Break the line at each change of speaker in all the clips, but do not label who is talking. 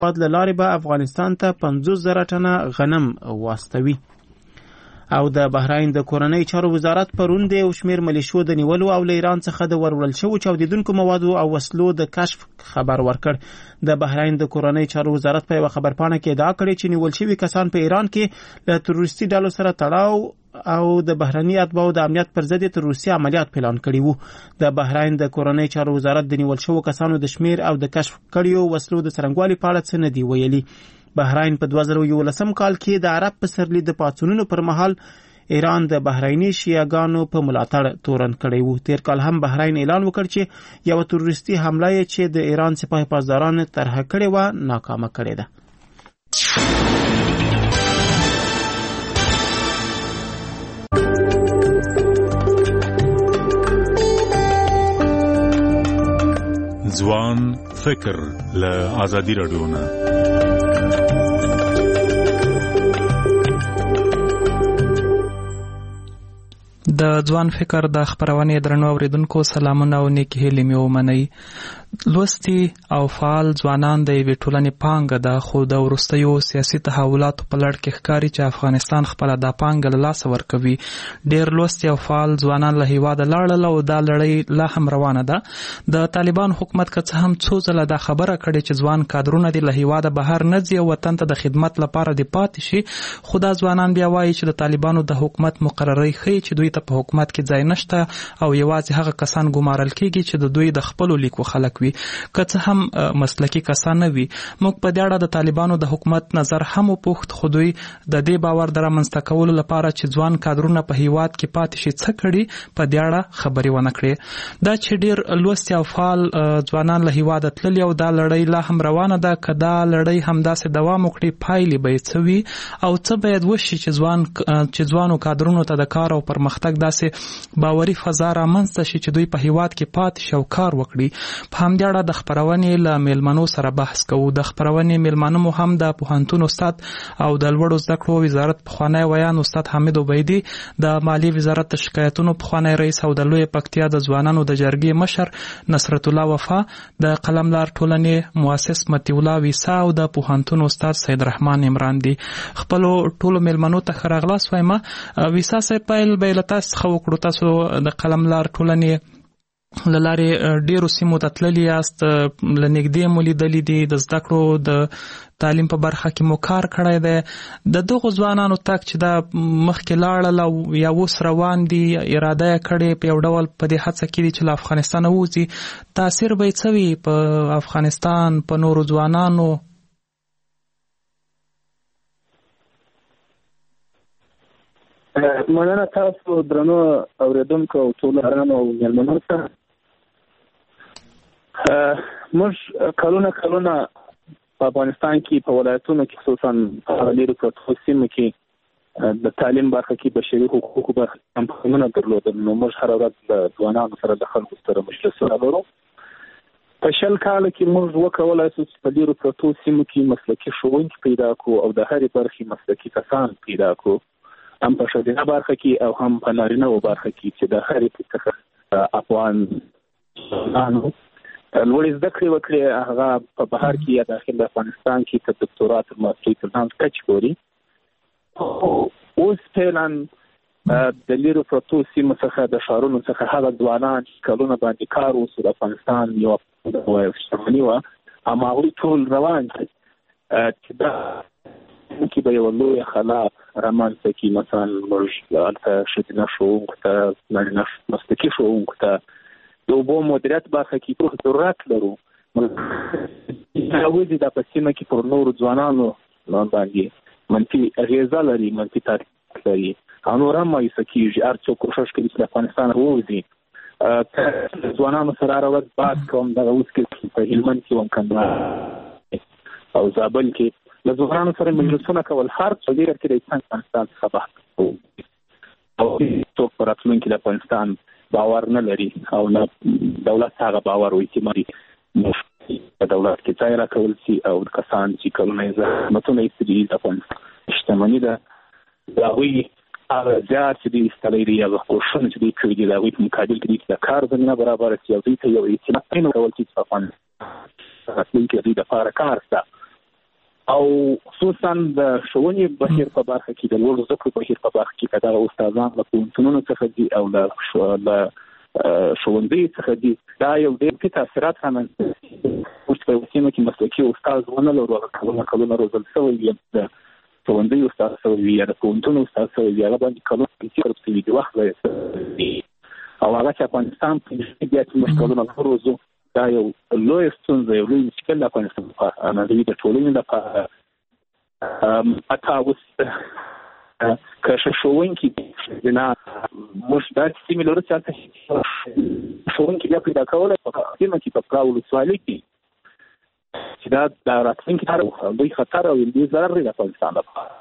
له لارې به افغانستان ته 50,000 ټنه غنم واستوي. او د بحرین د کورنۍ چارو وزارت پرون د یو شمېر ملیشو د نیولو او له ایران څخه د وروړل شوو چاودیدونکو موادو او وسلو د کشف خبر ورکړ. د بحرین د کورنۍ چارو وزارت په یو خبرپاڼه کې ادعا کړې چې نیول شوي کسان په ایران کې له تروریستي ډلو سره تړاو او د بهرني اتباعو د امنیت پر ضد تروریستي عملیات پلان کړي وو. د بحرین د کورنۍ چارو وزارت د نیول شوو کسانو د شمیر او د کشف کړیو وسلو د څرنګوالي په اړه څه نه دی ویلي. بحرین په 2011 کال کې د عرب پسرلي د پاڅونونو پر مهال ایران د بحریني شیعاګانو په ملاتړ تورن کړی وو. تیر کال هم بحرین اعلان وکړ چې یو تروریستي حمله چې د ایران سپاه پاسداران طرح کړې و ناکامه کړې ده.
ځوان فکر له آزادي رادیو نه.
د ځوان فکر د خبرونې درنو اوریدونکو سلامونه او نیکی هیلې مې ومنئ. لوستي او فعال ځوانان د یوې ټولنې پانګه ده، خو د وروستیو سیاسي تحولاتو په لړ کې ښکاري چې افغانستان خپله دا پانګه له لاسه ورکوي. ډېر لوستي او فعال ځوانان له هیواده لاړل او دا لړۍ لا هم روانه ده. د طالبان حکومت که څه هم څو ځله دا خبره کړې چې ځوان کادرونه دې له هیواده بهر نه ځي او وطن ته د خدمت لپاره دې پاتې شي، خو دا ځوانان بیا وایي چې د طالبانو د حکومت مقررۍ ښیي چې دوی ته په حکومت کې ځای نشته او یوازې هغه کسان ګمارل کېږي چې د دوی د خپلو لیکو خلک وي، که څه هم مسلکي کسان نه وي. موږ په دې اړه د طالبانو د حکومت نظر هم وپوښت، خو دوی د دې باور د رامنځته کولو لپاره چې ځوان کادرونه په هیواد کې پاتې شي څه کړي په دې اړه خبرې ونه کړې. دا چې ډېر لوستي او فعال ځوانان له هیواده تللي او دا لړۍ لا هم روانه ده، که دا لړۍ همداسې دوام وکړي پایلې به یې څه وي او څه باید وشي چې ځوانو کادرونو ته د کار او پرمختګ داسې باوري فضا رامنځته شي چې دوی په هیواد کې پاتې شي او کار وکړي. په همدې اړه د خپرونې له میلمنو سره بحث کوو. د خپرونې میلمانه مو هم د پوهنتون استاد او د لوړو زده کړو وزارت پخوانی ویان استاد حامد عبیدي، د مالیې وزارت د شکایتونو پخوانی رئیس او د لویې پکتیا د ځوانانو د جرګې مشر نصرت الله وفا، د قلمدار ټولنې مؤسس مطیع الله ویسا او د پوهنتون استاد سید رحمان عمران دي. خپلو ټولو میلمنو ته ښه راغلاست وایم. ویسا صاحب، پیل به له تاسو څخه وکړو. تاسو د قلمدار ټولنې له لارې ډېرو سیمو ته تللي یاست، له نږدې مو لیدلي دي، د زده کړو د تعلیم په برخه کې مو کار کړی دی. د دغو ځوانانو تګ چې دا مخکې لاړل او یا اوس روان دي، اراده یې کړې په یو ډول په دې هڅه کې دي چې له افغانستانه ووځي، تاثیر به یې څه وي په افغانستان، په نورو ځوانانو؟
مننه تاسو درنو اوریدونکو او ټولو ارامو او میلمنو ته. موږ کلونه په افغانستان کې په ولایتونو کې خصوصا په لیرو پروتو سیمو کې د تعلیم برخه کې بشري حقوقو برخه کمپاینونه درلودل. نو موږ هره ورځ د ځوانانو سره د خلکو سره مجلسونه لرو. په 20 کال کې موږ وکولای شو چې په لیرو پروتو سیمو کې مسلکي ښوونکي پیدا کړو او د هرې برخې مسلکي کسان پیدا کړو، هم په ښځینه برخه کې او هم په نارینه‌و برخه کې چې د هرې څخه افغان ځوانانو لوړې زده کړې وکړي. هغه په بهر کې یا داخل افغانستان کې تر دکتورا تر ماسترۍ تر لاندې کچې پورې. اوس فعلا د لیرو پروتو سیمو څخه د ښارونو څخه هغه ځوانان چې کلونه باندې کار وسو د افغانستان یوه شتمني وه، هماغوی ټول روان دي چې دا کې به یوه لویه خلا رامنځته کړي. مثلا موږ هلته ښځینه ښوونکو ته، نارینه مسلکي ښوونکو ته د اوبو مدیریت برخه کې پوره ضرورت لرو. ولې دا په سیمه کې پر نورو ځوانانو باندې منفي اغېزه لري، منفي تاثیر لري او نور هم مایوسه کېږي. هر څوک کوښښ کوي چې د افغانستان ووځي. ځوانانو سره هره ورځ بحث کوم. دغه اوس کې په هلمند کې وم، کندهار او زابل کې له ځوانانو سره مجلسونه کول. هر څه ډېر کې د افغانستان څخه بحث کوو او څوک په راتلونکي د افغانستان باور نه لري او نه دولت هغه باور او اعتماد په دولت کې ځای راکول شي او کسان چې کلونه یې زحمتونه ایستلي د افغانستان شتمني ده، د هغوی هغه زیار چې دوی ایستلی دي، هغه کوښښونه چې دوی کړي دي، د هغوی په مقابل کې دوی د کار زمینه برابره شي او دوی ته یو اعتماد ورکول شي چې په افغانستان راتلونکي دوی دپاره کار شته. او خصوصا د ښوونې بهیر په برخه کې د لوړو زده کړو بهیر په برخه کې که دغه استادان له پوهنتونونو څخه دي او له ښوونځیو څخه دي، دا یو ډېر ښه تاثیرات رامنځته موږ په یوه سیمه کې مسلکي استاد ونه لرو، هغه کلونه روزل شوی وي، د ښوونځیو استاد شوی وي یا د پوهنتون استاد شوی وي، هغه باندې کلونه پیسې صرف شوي دي، وخت ضایع شوی او هغه چې افغانستان په بیا چې موږ کلونه نه روزو، دا یو لوی ستونزه، یو لوی مشکل د افغانستان لپاره نه دی، د ټولنې لپاره. حتی اوس که ښوونکي نه موږ داسې سیمې لرو چې هلته ښوونکي بیا پیدا کولی په سیمه کې په پراو ولسوالۍ کې چې دا د راتلونکي لوی خطر او لوی ضرر دی د افغانستان لپاره.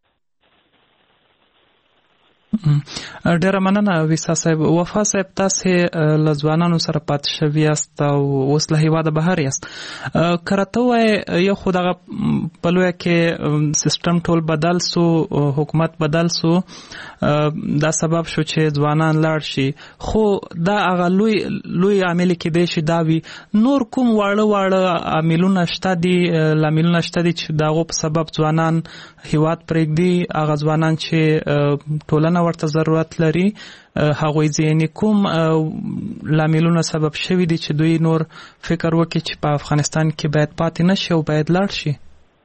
ډیره مننه ویسا صاحب. وفا صاحب، تاسې له ځوانانو سره پاتې شوي یاست او اوس له هیواده بهر یاست. که راته ووایې یو خو دغه په لویه کې سیستم ټول بدل سو، حکومت بدل سو، دا سبب شو چې ځوانان لاړ شي، خو دا هغه لوی عامل کېدی شي دا وي نور کوم واړه عاملونه شته دي چې د هغو په سبب ځوانان هیواد پرېږدي، هغه ځوانان چې ټولنه ورته ضرورت لري، هغوی ځینې کوم لاملونه سبب شوي دي چې دوی نور فکر وکړي چې په افغانستان کې باید پاتې نشي او باید لاړ شي؟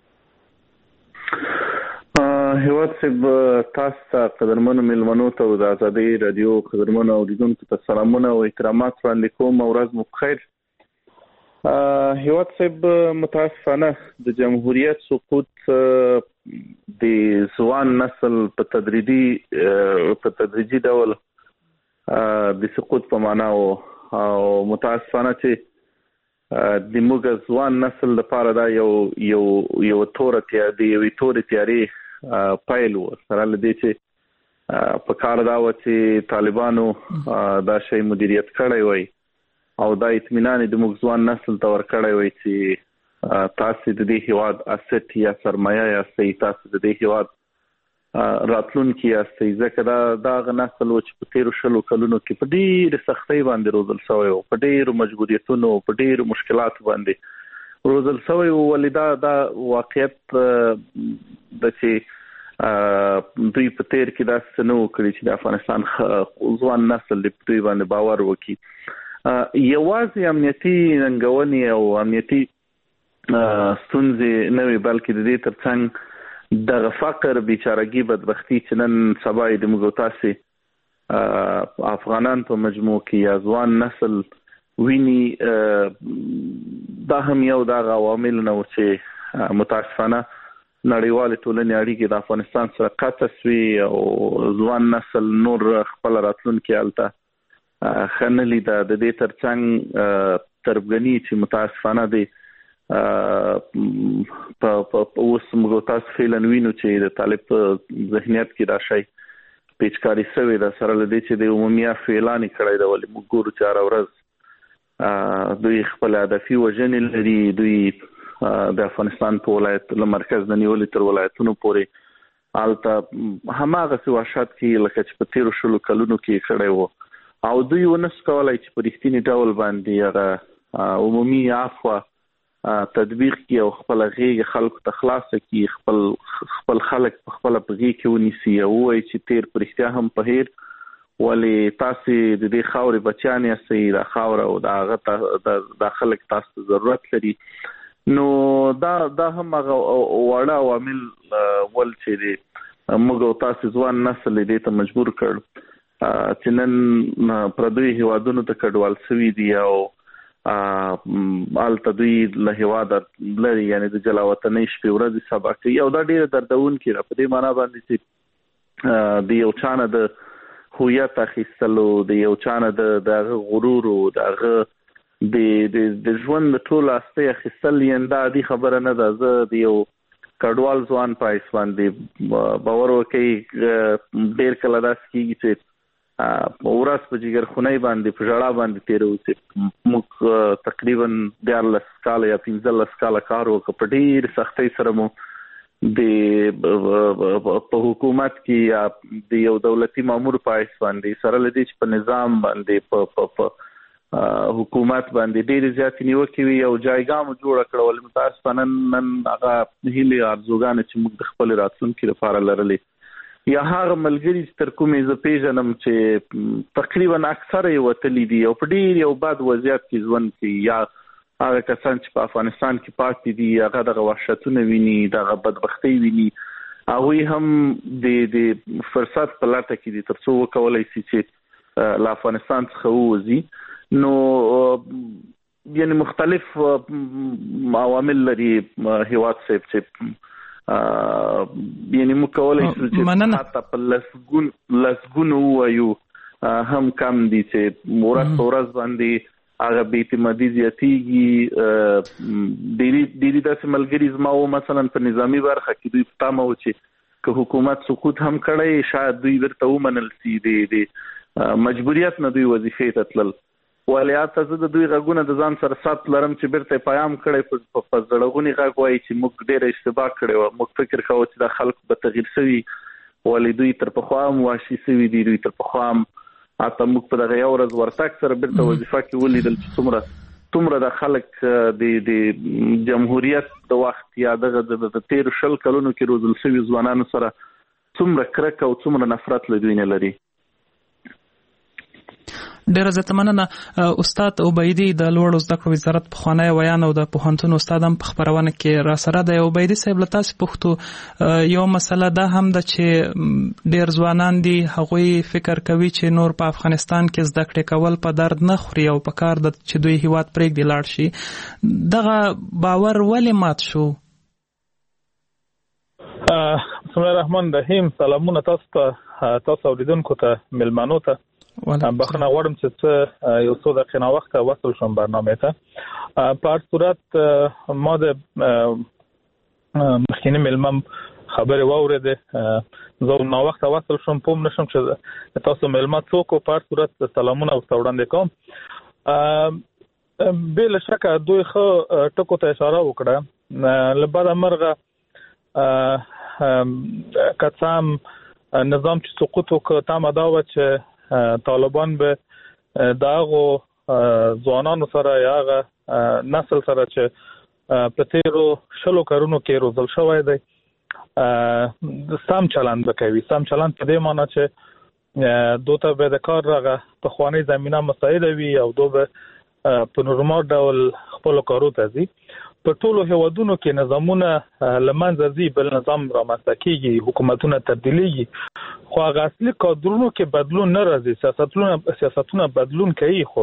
هیواد صاحب، تاسو ته قدرمنو مېلمنو ته د ازادۍ رادیو قدرمنو اوریدونکو ته سلامونه او احترامات وړاندې کوم او ورځ مو بخیر. هیواد صاحب، متاسفانه د جمهوریت سقوط د ځوان نسل په تدریجي ډول د سقوط په معنا او متاسفانه چې د موږ ځوان نسل لپاره دا یو تورې تیارې پیل و، سره له دې چې په کار دا و چې طالبانو دا شی مدیریت کړی وای او دا اطمینان د موږ ځوان نسل ته ورکړی وای چې تاسو د دې هیواد اسټ یا سرمایه یاستئ، تاسو د دې هیواد راتلونکي یاستئ، ځکه دا هغه نسل و چې په تېرو 20 کلونو کې په ډېرې سختۍ باندې روزل شوی و، په ډېرو مجبوریتونو، په ډېرو مشکلاتو باندې روزل شوی و. ولې دا واقعیت د چې دوی په تېر کې داسې نه و کړي چې د افغانستان ځوان نسل د دوی باندې باور وکړي. یوازې امنیتي ننګونې او امنیتي ستونزې نه وي، بلکې د دې ترڅنګ دغه فقر، بیچارګي، بدبختي چې نن سبا د موږ تاسې افغانان په مجموع کې یا ځوان نسل ویني، دا هم یو دغه عوامل نه و چې متاسفانه نړیوالې ټولنې اړیکې د افغانستان سره قطع سوي او ځوان نسل نور خپل راتلونکي هلته ښه نه لیده. د دې ترڅنګ تربګني چې متاسفانه دی اوس موږ تاسو فعلا وینو چې د طالب په ذهنیت کې دا شی پیچکاري شوی ده، سره له دې چې د عمومي عفو اعلان یې کړی ده. ولې موږ ګورو چې هره ورځ دوی خپل هدفي وژنې لري، دوی د افغانستان په ولایت له مرکز نه نیولې تر ولایتونو پورې هلته هماغسې وحشت کې لکه چې په تېرو 20 کلونو کې کړی و، او دوی ونشو کولی چې په رښتیني ډول باندې هغه عمومي عفو تطبیق کړي او خپل غېږ خلکو ته خلاصه کړي، خپل خلک په خپله په غېږ کې ونیسي او ووایي چې تېر په رښتیا هم په هیر، ولې تاسې د دې خاورې بچیان یاستئ، دا خاوره او دا خلک تاسو ته ضرورت لري. نو دا هم هغه واړه عوامل ول چې موږ او تاسو ځوان نسل دې ته مجبور کړ چې نن پردوی هیوادونو ته کډوال شوي دي او هلته دوی له هیواده لري، یعنې د جلاوطنۍ شپې ورځې سبا کوي. او دا ډېره دردونکې ده په دې معنا باندې چې د یو چا نه د هویت اخیستلو، د یو چا نه د هغه غرور او د هغه د ژوند د ټولو هستۍ اخیستل، یعنې دا عادي خبره نه ده. زه د یو کډوال ځوان په حیث باندې باور وکړئ ډېر کله داسې کېږي چې ورځ په جګرخونۍ باندې په ژړا باندې تېروو چې موږ تقریبا 14 کاله یا 15 کاله کار وکړو، په ډېر سختۍ سره مو په حکومت کې یا د یو دولتي مامور په حیث باندې، سره له دې چې په نظام باندې په حکومت باندې ډېر زیات نیوکې وي او جایګام جوړ کړول. متاسفانه نن هغه هیله ارزوګان چې موږ د خپل راتلونکي لپاره لرلې یا هغه ملګری تر کومې ز پیژنم چې تقریبا اکثره یې وتلی دي او په ډېر یو بد وضعیت کې ژوند کوي، یا هغه کسان چې په افغانستان کې پاتې دي هغه دغه وحشتونه ویني، دغه بدبختي ویني، هغه هم د فرصت په لټه کې دي ترڅو وکولای شي چې له افغانستان څخه ووځي. نو یعنی مختلف عوامل لري هیواد صاحب چې یعنی موږ کولای شو چې حتی په لسګونو وایو هم کم دي چې ورځ په ورځ باندې هغه بې اعتمادي زیاتېږي. ډېری داسې ملګري زما وو مثلا په نظامي برخه کې دوی په تمه وو چې که حکومت سقوط هم کړی شاید دوی ورته ومنل شي، د مجبوریت نه دوی وظیفې ته تلل. ولیاته زه د دوی غږونه د ځان سره ثبت لرم چې بیرته پیام کړی په زړغوني غږ وایي چې موږ ډېره اشتباه کړې وه، موږ فکر کوو چې د خلکو به تغییر شوي، ولې دوی تر پخوا هم وحشي شوي دي، دوی تر پخوا هم حتی موږ په دغه یو ورځ ورتګ سره بیرته وظیفه کې ولیدل چې څومره د خلک د جمهوریت د وخت یا دغه د 13 کلونو کې روزل شوي ځوانانو سره څومره کرکه او څومره نفرت له دوی نه لري.
ډیره زیاته مننه. استاد عبیدي د لوړو زده کړو وزارت پخوانی ویان او د پوهنتون استاد هم په خبرونه کې را سره دی. عبیدي صاحب له تاسو پوښتو یو مسله ده هم ده چې ډیر ځوانان دي هغوی فکر کوي چې نور په افغانستان کې زده کړې کول په درد نه خوري او په کار ده چې دوی هیواد پرېږدي لاړ شي. دغه باور ولې مات شو؟
بسم الله الرحمن الرحیم. سلامونه تاسو اوریدونکو ته ملمنو ته. بخښنه غواړم چې یو څو دقیقې نه وخت وصل شم برنامه ته. په هر صورت ما د مخکینی ملمم خبرې واورېدې، زه نو وخت وصل شم، پوه نشم چې تاسو ملمه څوک. په هر صورت سلامونه ورته وړاندې کوم. بې له شکه دوی ښه ټکو ته اشاره وکړه. له بده مرغه که څه هم نظام چې سقوط وکړ تمه دا وه چې طالبان به د هغو ځوانانو سره یا هغه نسل سره چې په تیرو 20 کلونو کې روزل شوی دی سم چلند وکوي. سم چلند په دې معنی چې دوی ته به د کار هغه پخوانۍ زمینه مساعده وي او دوی به په نورمال ډول خپلو کارو ته ځي. په ټولو هیوادونو کې نظامونه له منځه ځي، بل نظام رامنځته کېږي، حکومتونه تبدیلېږي، خو هغه اصلي کادرونو کې بدلون نه راځي. سیاستونه بدلون کوي، خو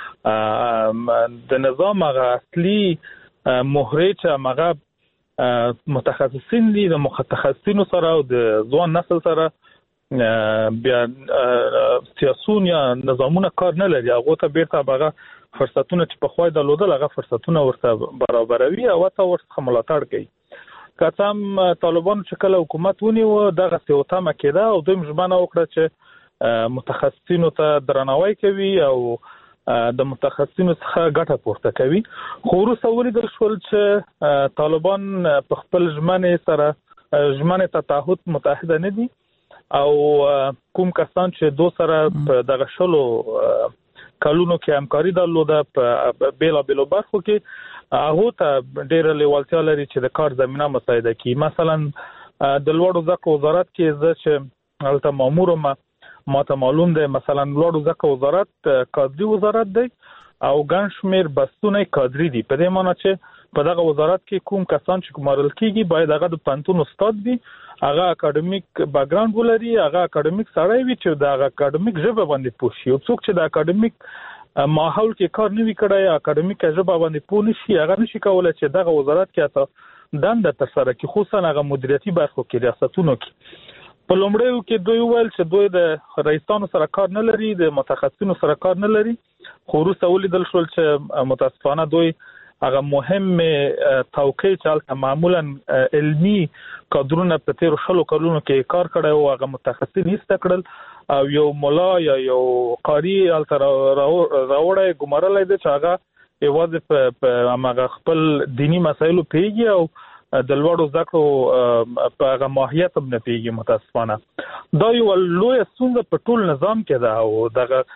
د نظام هغه اصلي محرک هغه متخصصین دي. د متخصصینو سره او د ځوان نسل سره بیا سیاسون یا نظامونه کار نه لري. هغه ته بیرته هغه فرصتونه چې په خوای درلودل هغه فرصتونه ورته برابروي او ورته ملاتړ کوي. که څه هم طالبانو چې کله حکومت ونیو دغه سیوتمه کېده او دوی ژمنه وکړه چې متخصصینو ته درناوی کوي او د متخصصینو څخه ګټه پورته کوي. خو وروسته ولیدل شول چې طالبان په خپل ژمنې ته تعهد متحده نه دي او کوم کسان چې دو سره په دغه 20 کلونو کې همکاري درلوده په بیلابیلو برخو کې هغه ته ډېر لیوالتیا لري چې د کار زمینه مساعده کړي. مثلا د لوړو زده کړو وزارت کې زه چې هلته مامور ماته معلوم دی مثلا لوړو زده کړو وزارت کادري وزارت دی او ګڼ شمېر بستونه کادري دي. په دې معنی چې په دغه وزارت کې کوم کسان چې ګمارل کېږي باید هغه د پوهنتون استاد وي، هغه اکاډمیک بیکګراوند ولري، هغه اکاډمیک سړی وي چې د اکاډمیک ژبه باندې پوه شي. او څوک چې د اکاډمیک ماحول کې کار نه وي کړی، اکاډمیک ژبه باندې پوه نشي، هغه نشي کولی چې دغه وزارت کې حتی دنده ترسره کړي، خصوصا هغه مدیریتي برخو کې ریاستونو کې. په لومړیو کې دوی وویل چې دوی د رئیسانو سره کار نه لري، د متخصصینو سره کار نه لري، خو وروسته ولیدل شول چې متاسفانه دوی هغه مهم توقع چې معمولا علمي کادرونه په تیرو 20 کلونو کې کار کړی او هغه متخصصین ایسته کړل او یو مولا یا یو قاری هلته راوړی ګمارلی دی چې هغه یوازې په هماغه خپل دیني مسایلو پوهېږي او د لوړو زده کړو په هغه ماهیت هم نه پوهېږي. متاسفانه دا یوه لویه ستونزه په ټول نظام کې ده او دغه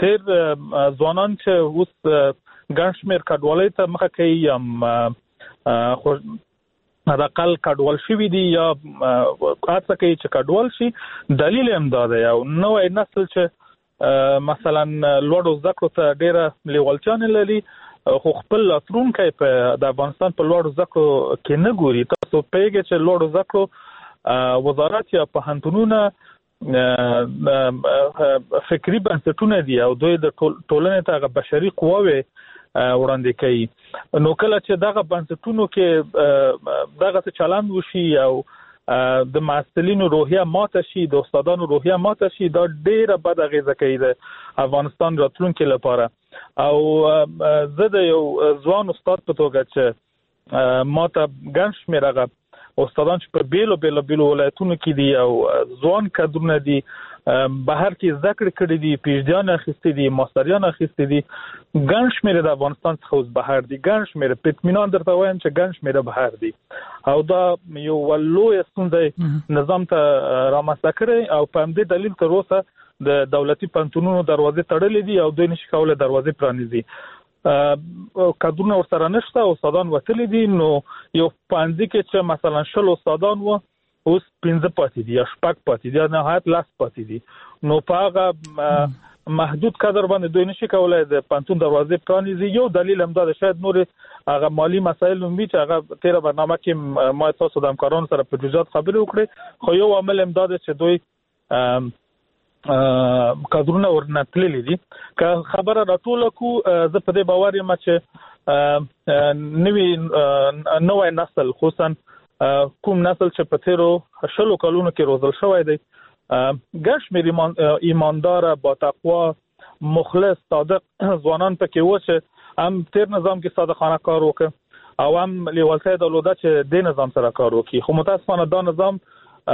تیر ځوانان چې اوس ګڼ شمېر کډوالۍ ته مخه کوي خو حداقل کډوال شوي دي یا هڅه کوي چې کډوال شي. دلیل هم دا دی یو نوی نسل چې مثلا لوړو زده کړو ته ډېره لیوالتیا نه لري خو خپل راتلونکی د افغانستان په لوړو زده کړو کې نه ګوري. تاسو پوهېږئ چې لوړو زده کړو وزارت یا پوهنتونونه فکري بنسټونه دي او دوی د ټولنې ته هغه بشري قواوې وړاندې کوي. نو کله چې دغه بنسټونو کې دغه څه چلند وشي او د محصلینو روحیه ماته شي د استادانو روحیه ماته شي دا ډېره بد اغیزه کوي د افغانستان راتلونکي لپاره. او زه د یو ځوان استاد په توګه چې ماته ګڼ شمېر هغه استادان چې په بیلو ولایتونو کې دي او ځوان کادرونه دي بهر کې زده کړې کړې دي پیژدیان اخیستې دي ماستریان اخیستې دي ګڼ شمېر د افغانستان څخه اوس بهر دي ګڼ شمېر په اطمینان درته وایم چې ګڼ شمېر بهر دي او دا یو لویه ستونزه نظام ته رامنځته کړې او په همدې دلیل تر اوسه د دولتي پوهنتونونو دروازې تړلې دي او دوی نشي کولی دروازې پرانیزي. کادرونه ورسره نشته استادان وتلي دي. نو یو پوهنځي کې چې مثلا 10 استادان وو اوس 15 پاتې دي یا 6 پاتې دي یا نهایت 10 پاتې دي. نو په هغه محدود کادر باندې دوی نشي کولای د پوهنتون دروازې پرانیزي. یو دلیل هم دا دی شاید نور هغه مالی مسایل هم وي چې هغه تیره برنامه کې ما تاسو د همکارانو سره په جزئیات خبرې وکړې خو یو عامل هم دا دی چې دوی کادرونه ورنتللي دي. که خبره راټوله کو زه په دې باور یم چې نوی نسل خصوصا کوم نسل چې په تیرو 10 کلونو کې روزل شوی دی ګڼ شمېر ایمانداره با تقوا مخلص صادق ځوانان پکې و چې هم تیر نظام کې صادقانه کار وکړ او هم لیوالتیا یې درلوده چې دې نظام سره کار وکړي. خو متاسفانه دا نظام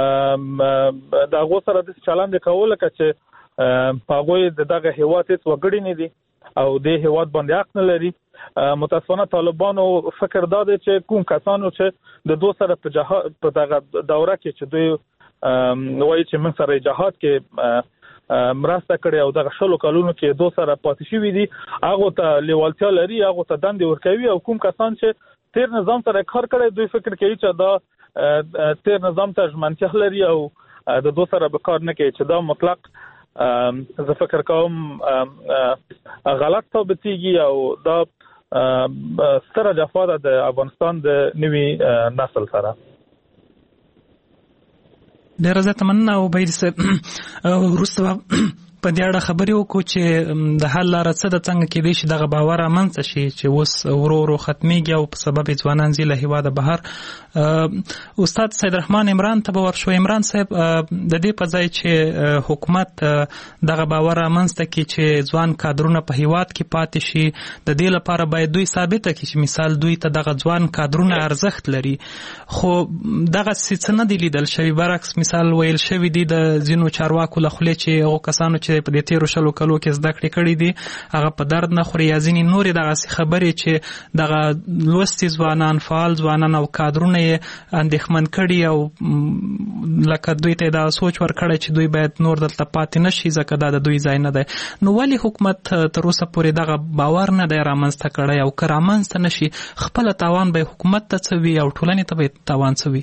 د هغو سره داسې چلند یې کوو لکه چې په هغوی د دغه هېواد هېڅ وګړي نه دي او دې هېواد باندې حق نه لري. متاسفانه طالبانو فکر دا دی چې کوم کسانو چې د دوی سره په دغه دوره کې چې دوی وایي چې موږ سره جهاد کې مرسته کړې او دغه 10 کلونو کې دوی سره پاتې شوي دي هغو ته لیوالتیا لري هغو ته دندې ورکوي او کوم کسان چې تیر نظام سره کار کړی دوی فکر کوي چې دا تیر نظام ته ژمنتیا لري او د دوی سره به کار نه کوي چې دا مطلق زه فکر کوم غلط ثابتېږي او دا ستره جفا ده د افغانستان د نوي نسل سره.
ډېره زیاته مننه او بهیر صاحب وروسته په دې اړه خبرې وکړو چې د حل لاره څه ده څنګه کېدای شي دغه باور رامنځته شي چې اوس ورو ورو ختمیږي او په سبب یې ځوانان ځي له هېواده بهر. استاد سید رحمان عمران ته به ورشو. عمران صاحب د دې په ځای چې حکومت دغه باور رامنځته کړي چې ځوان کادرونه په هېواد کې پاتې شي د دې لپاره باید دوی ثابته کړي چې مثال دوی ته دغه ځوان کادرونه ارزښت لري. خو دغسې څه نه دي لیدل شوي. برعکس مثال ویل شوي دي د ځینو چارواکو له خولې چې هغو کسانو چې په دې تیرو 10 کلو کې زده کړې کړې دي هغه په درد نه خوري یا ځینې نورې دغسې خبرې چې دغه لوستي ځوانان فعال ځوانان او کادرونه یې اندېښمن کړي او لکه دوی ته دا سوچ ورکړی چې دوی باید نور دلته پاتې نه شي ځکه دا د دوی ځای نه دی. نو ولې حکومت تر اوسه پورې دغه باور نه دی رامنځته کړی او که رامنځته نه شي خپله تاوان به حکومت ته څه وي او ټولنې ته به تاوان څه وي؟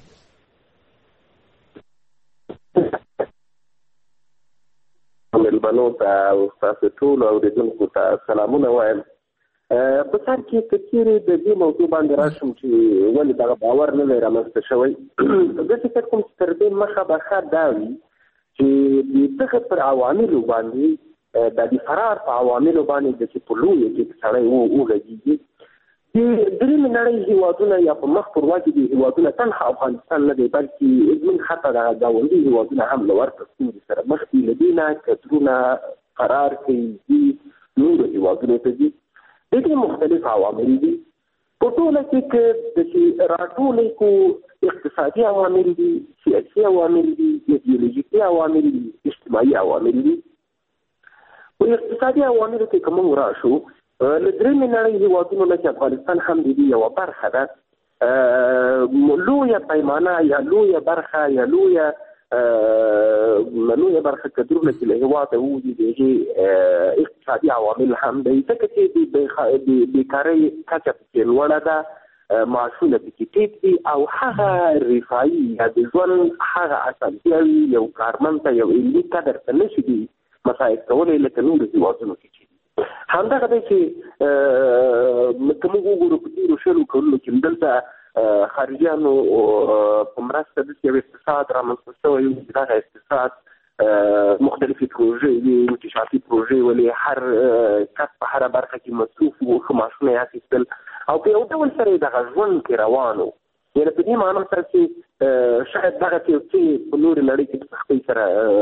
ملمنو ته او ستاسو ټولو اورېدونکو ته سلامونه وایم. په سر کې که چېرې د دې موضوع باندې راشم چې ولې دغه باور نه دی رامنځته شوی زه فکر کوم چې تر دې مخه به ښه دا وي چې د دغه پر عواملو باندې د فرار په عواملو باندې د چې په لویه کې سړی وغږېږي چې درېیمې نړۍ هېوادونه یا په مخ پر وجې دي هېوادونه تنها افغانستان نه دی بلکې زموږ حتی دغه ګاونډي هېوادونه هم له ورته ستونزې سره مخ دي. له دې نه کدرونه فرار کوي ځي نورو هېوادونو ته ځي. د دې مختلف عوامل دي. په ټوله کې که د راټولې کو اقتصادي عوامل دي سیاسي عوامل دي ایډیولوژیکي عوامل دي اجتماعي عوامل دي. په اقتصادي عواملو کې که موږ راشو له درېیمې نړۍ هېوادونو نه چې افغانستان هم د دې یوه برخه ده لویه پیمانه یا لویه برخه یا لویه لویه برخه کډرونه چې له هېواده وځي د هغې اقتصادي عوامل هم دی ځکه چې د بیکارۍ کچه پکې لوړه ده، معاشونه پکې ټیټ دي او هغه رفاهي یا د ژوند هغه اسانتیاوې یو کارمند ته یو علمي قدر ته نشي دي مساعد کولی لکه نورو هېوادونو کې چې دي. همدغه دی چې که موږ وګورو په تېرو 20 کلونو کې دلته خارجیانو په مرسته داسې یو اقتصاد رامنځته شوی و چې دغه اقتصاد مختلفې پروژې وي، انکشافي پروژې ولې هر کس په هره برخه کې مصروف و، ښه معاشونه یې اخیستل او په یو ډول سره یې دغه ژوند کې روان و. یعنې په دې معنا سره چې شاید دغه څه په نورې نړۍ کې په سختۍ سره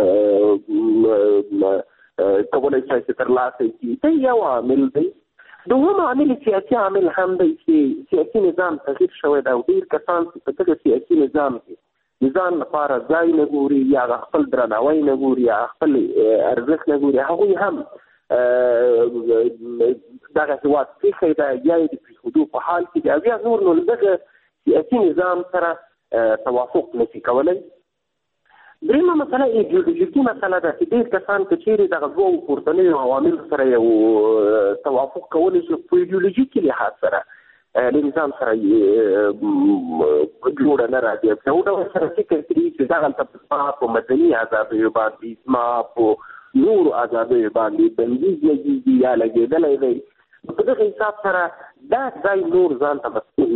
کولی شي چې ترلاسه کړي. دا یو عامل دی. دوهم عامل سیاسي عامل هم دی چې سیاسي نظام تغییر شوی دی او ډېر کسان چې په دغه سیاسي نظام کې د ځان لپاره ځای نه ګوري یا خپل درناوی نه ګوري یا خپل ارزښت نه ګوري، هغوی هم دغه هېواد پرېښی دی یا یې د پرېښودو په حال کې دي او بیا نور نو دغه سیاسي نظام سره توافق نشي کولی. دریمه مسله ایډیولوژیکي مسله ده چې ډېر کسان که چېرې دغه دوو پورتنیو عواملو سره یو توافق کولی شي په ایډیولوژیکي لحاظ سره له نظام سره جوړه نه راځي. یو ډول سره فکر کوي چې دغلته په مدني ازادیو باندې زما په نورو ازادیو باندې بندیز لګېږي یا لګېدلی دی. په دغه حساب سره دا ځای نور ځان ته مسؤل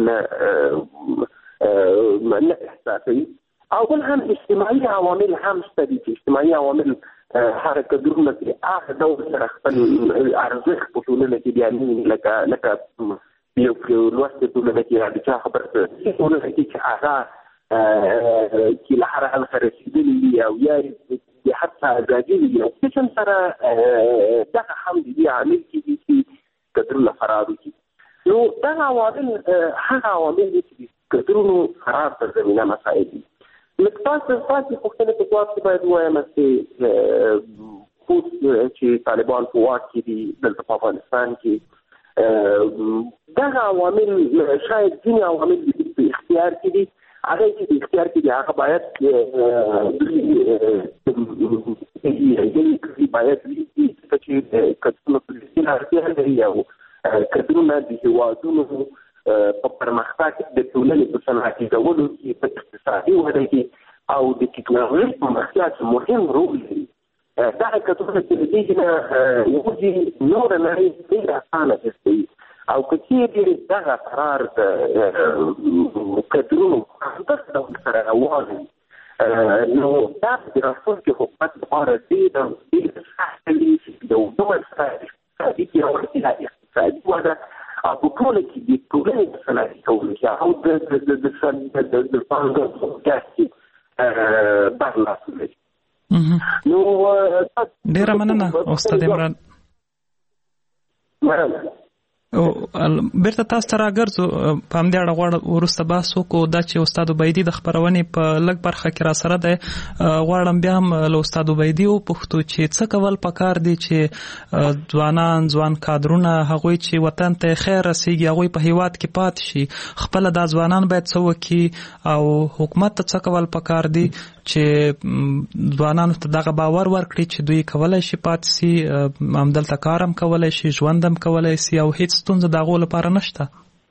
نه احساسوي. او بل هم اجتماعي عوامل هم شته دي چې اجتماعي عوامل هغه کډرونه چې هغه ډول سره خپل ارزښت په ټولنه کې بیانوي لکه یو لوستې ټولنه کې د چا خبره ټولنه کې چې هغه چې له هر حال سره رسېدلي وي او یا د حتی ازادي وي او قسم سره دغه هم د دې عامل کېږي چې کډرونه خراب کړي. نو دغه عوامل هغه عوامل دي چې د کډرونو خراب ته زمینه مساعد دي. لږ تاسو پوښتنې په ځواب کې باید ووایم چې اوس چې طالبان په واک کې دي دلته په افغانستان کې دغه عوامل شاید ځینې عوامل په اختیار کې دي، هغه چې په اختیار کې دي هغه باید چې کډرونه په اختیار لري او کډرونه د هېوادونو په پرمختګ د ټولنې په صنعتي کولو کې په اقتصادي وده کې او د ټکنالوژۍ په پرمختیا کې مهم رول لري. دغه کډرونه چې له دې نه وځي نوره نړۍ ډېره اسانه اخیستوي او که چېرې دغه قرار د کډرونو همدغه ډول سره روان وي نو دا د راتلونکي حکومت لپاره ډېره سخته وي چې یو ډول سره اقتصادي پیاوړتیا اقتصادي وده او په ټوله کې د ټولنې په صنعتي کولو کې او د پانګونې کې برلاسي لري. نو
ډېره مننه استاد عمران. بیرته تاسو ته راګرځو په همدې اړه غواړم وروسته بحث وکړو. دا چې استاد عبیدي د خپرونې په لږ برخه کې را سره دی، غواړم بیا هم له استاد عبیدي وپوښتو چې څه کول پکار دي چې ځوان کادرونه هغوی چې وطن ته خیر رسیږي هغوی په هیواد کې پاتې شي، خپله دا ځوانان باید څه وکړي او حکومت ته څه کول پکار دي چې ځوانانو ته دغه باور ورکړي چې دوی کولی شي پاتې سي، همدلته کار هم کولی شي، ژوند هم کولی سي او هیڅ ستونزه د هغو لپاره نشته.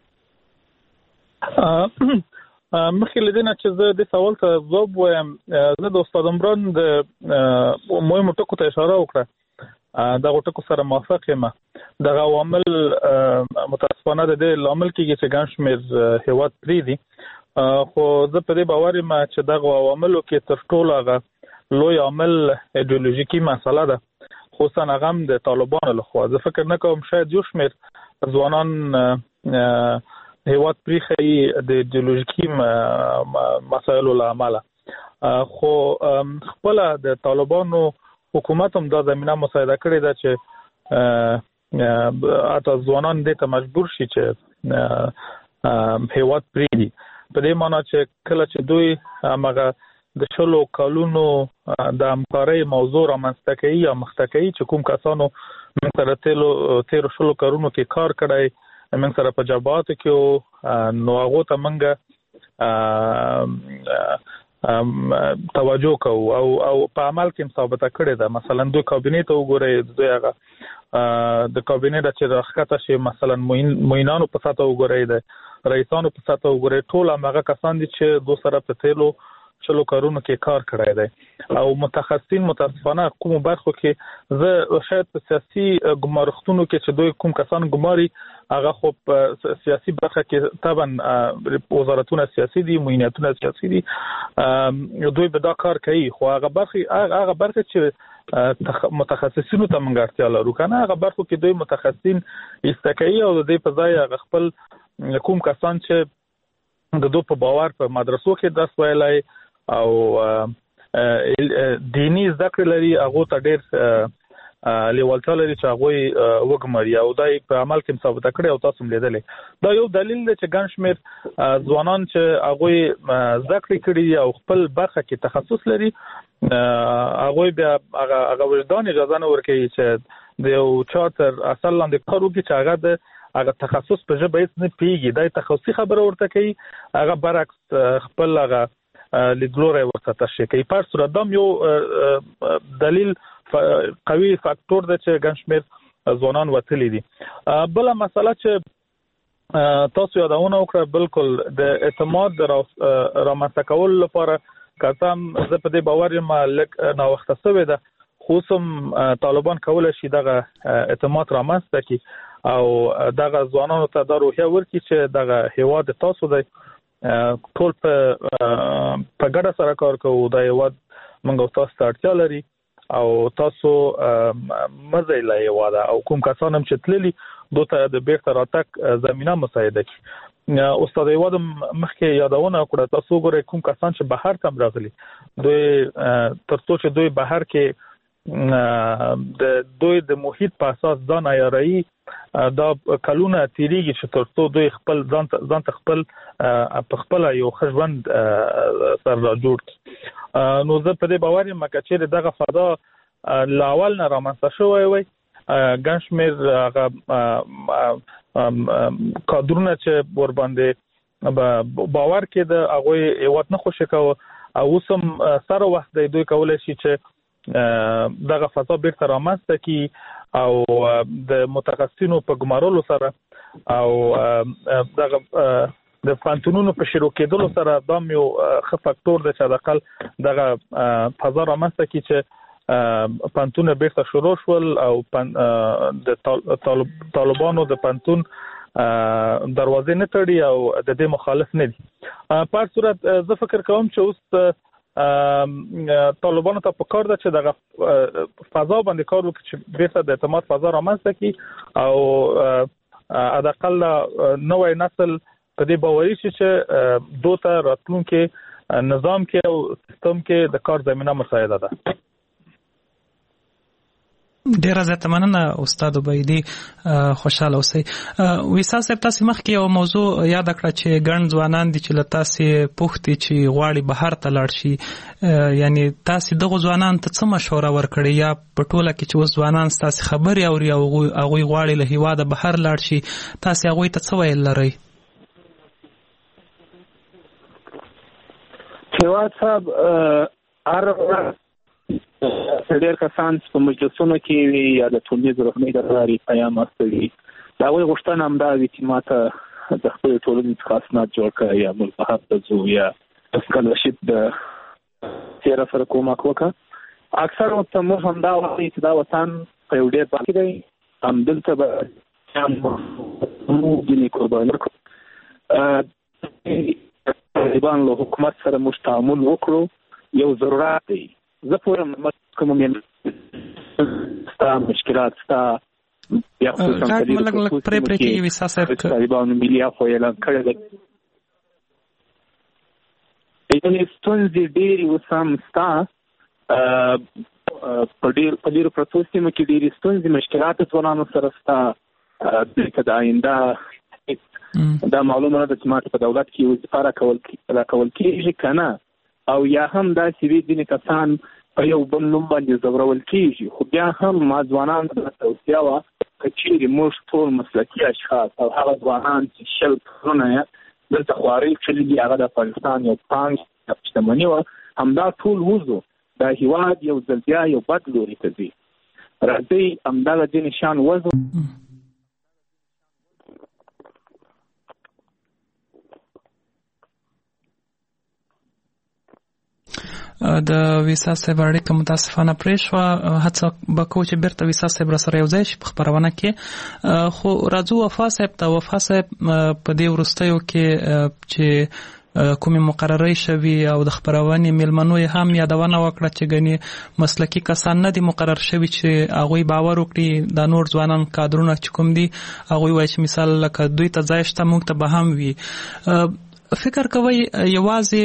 مخکې له دې نه چې زه دې سوال ته ځواب وایم، زه د استاد عمران د مهمو ټکو ته اشاره وکړه، دغه ټکو سره موافق یم. دغه عوامل متاسفانه د دې لامل کېږي چې ګڼ شمېر هېواد پرېږدي، خو زه په دې باور یم چې دغه عواملو کې تر ټولو هغه لوی عامل ایډیولوژیکي مسله ده، خصوصا هغه هم د طالبانو لخوا. زه فکر نه کوم شاید یو شمېر ځوانان هېواد پرېښي د ایډیولوژیکي مسایلو له امله، خو خپله د طالبانو حکومت هم دا زمینه مساعده کړې ده چې حتی ځوانان دې ته مجبور شي چې هېواد پرېږدي، په دې معنا چې کله چې دوی همغه د 20 کلونو د همکارۍ موضوع رامنځته کوي یا مخته کوي چې کوم کسانو موږ سره تېرو 20 کلونو کې کار کړی، موږ سره په جبهاتو کې نو هغو ته موږ توجه کوو او په عمل کې ثابته کړې ده. مثلا دوی کابینه ته وګورئ، دوی هغه د کابینه چې راخته شي مثلا موینانو په ساته وګورئ، د رئیسانو په ساته وګورئ، ټول هغه کسان دي چې دو سره په تیلو چلو کارونو کې کار کړی دی او متخصصین متاسفانه کوم برخو کې زه شاید په سیاسي ګمارښتونو کې چې دوی کوم کسان ګماري هغه خو په سیاسي برخه کې طبعا وزارتونه سیاسي دي، معیناتونه سیاسي دي، دوی به دا کار کوي، خو هغه برخه چې متخصصینو ته موږ اړتیا لرو کنه هغه برخو کې دوی متخصصین استکایي او د دې په ځای خپل کوم کسان چې د دوی په باور په مدرسو کې درس ویلای او دینی زده کړې لري هغه ته ډېر لیوالتیا لري چې هغه وګماري او دای په عمل کې ثابته کړي او تاسو لیدلې. دا یو دلیل دی چې ګڼ شمېر ځوانان چې هغه زده کړې کړي او خپل برخه کې تخصص لري هغه بیا هغه وجدان اجازه نه ورکوي چې د یو چا تر اصل لاندې کار وکړي چې هغه تخصص په ژبه هیڅ نه پیږي، دا تخصصي خبره ورته کوي، هغه برعکس خپل هغه لیدلوری ورته تشریح کوي. په صورت دام یو دلیل قوي فاکتور دی چې ګڼ شمېر ځوانان وتلي دي. بله مسله چې تاسو یادونه وکړه بالکل د اعتماد رامنځته کولو لپاره که هم زه په دې باور یم لږ ناوخته شوې ده، خو هم طالبان کولی شي دغه اعتماد رامنځته کړي او دغه ځوانانو ته دا روحیه ورکړي چې دغه هیواد تاسو دی، ټول په ګډه سره کار کوو، دا هیواد موږ تاسو ته اړتیا لري او تاسو مزه له هیواده او کوم کسان هم چې تللي دوی ته د بیرته راتګ زمینه مساعده کړي. استاد هیواد مخکې یادونه وکړه، تاسو ګورئ کوم کسان چې بهر ته راغلي دوی تر څو چې دوی بهر کې د دوی د محیط په اساس ځان عیاروي دا کلونه تیریږي چې تر څو دوی خپل ځان ته خپل په خپل یو ښه ژوند سره را جوړ کړي. نو زه په دې باور یم که چېرې دغه فضا له اول نه رامنځته شوی وی ګڼ شمېر هغه کادرونه چې ورباندې باور کېده هغوی هیواد نه خوشې کوه او اوس هم سره وخت دی دوی کولی شي چې دغه فضا بیرته رامنځته کړي او د متخصصینو په ګمارلو سره او دغه د پانتونونو په شروع کېدلو سره دا یو ښه فاکتور دی چې حداقل دغه فضا رامنځته کړي چې پانتونه بیرته شروع شول او د طالبانو د پانتون دروازې نه تړي او د دې مخالف نه دي. په هر صورت زه فکر کوم چې اوس طالبانو ته پکار ده چې دغه فضا باندې کار وکړي چې بیرته د اعتماد فضا رامنځته کړي او حداقل نوی نسل په دې باوري شي چې دوی ته راتلونکي نظام کې او سیستم کې د کار زمینه مساعده ده.
ډیره زیاته مننه استاد عبیدي، خوشاله اوسئ. ویسا صاحب تاسو مخکې یو موضوع یاد کړه چې ګڼ ځوانان دي چې له تاسې پوښتي چې غواړي بهر ته لاړ شي، یعنی تاسې دغو ځوانانو ته څه مشوره ورکړئ یا په ټوله کې چې اوس ځوانان ستاسې خبرې اوري او هغوی غواړي له هېواده بهر لاړ شي، تاسې هغوی ته څه ویل لرئ؟
هیواد صاحب هر ورځ ډېر کسان په مجلسونو کې وي یا د ټولنیزو رسنیو له لارې پیام استوي، د هغوی غوښتنه همدا وي چې ما ته د خپلې ټولنې څخه اسناد جوړ کړه یا موږ بهر ته ځو یا سکالرشپ د څېره سره کومک وکړه. اکثر ورته موږ همدا وایي چې دا وطن په یو ډېر باقي دی، همدلته به موږ ځینې قرباني کړو، طالبان له حکومت سره موږ تعامل وکړو، یو ضرورت دی. زه پوهیم کوم ستا مشکلات ستا یا خصوصا طالبانو ملي اخوا اعلان کړی دی، یعنې ستونزې ډېرې اوس هم ستا په ډېرو پرتو سیمو کې ډېرې ستونزې مشکلات ځوانانو سره ستا دلته د آینده دا معلومه نه ده چې ما ته په دولت کې وظیفه راکول کېږي که نه، او یا هم داسې وي ځینې کسان په یو بل نوم باندې ځورول کېږي، خو بیا هم ما ځوانانو ته توصیه وه که چیرې موږ ټول مسلکي اشخاص او هغه ځوانان چې 20 کلونه یې دلته خوارۍ کړي دي، هغه د افغانستان یو پانګ شتمني وه، همدا ټول وزو دا هیواد یو ځل بیا یو بد لوري ته ځي. راځي همدغه ځینې شیان وزو.
د ویسا صاحب اړیکه متاسفانه پرې شوه. هڅه به کوو چې بیرته ویسا صاحب را سره یو ځای شي په خپرونه کې. خو راځو وفا صاحب ته. وفا صاحب په دې وروستیو کې چې کومې مقررې شوي او د خپرونې میلمنو یې هم یادونه وکړه چې ګنې مسلکي کسان نه دي مقرر شوي چې هغوی باور وکړي دا نور ځوانان کادرونه چې کوم دي هغوی وایي چې مثال لکه دوی ته ځای شته موږ ته به هم وي. فکر کوئ یوازې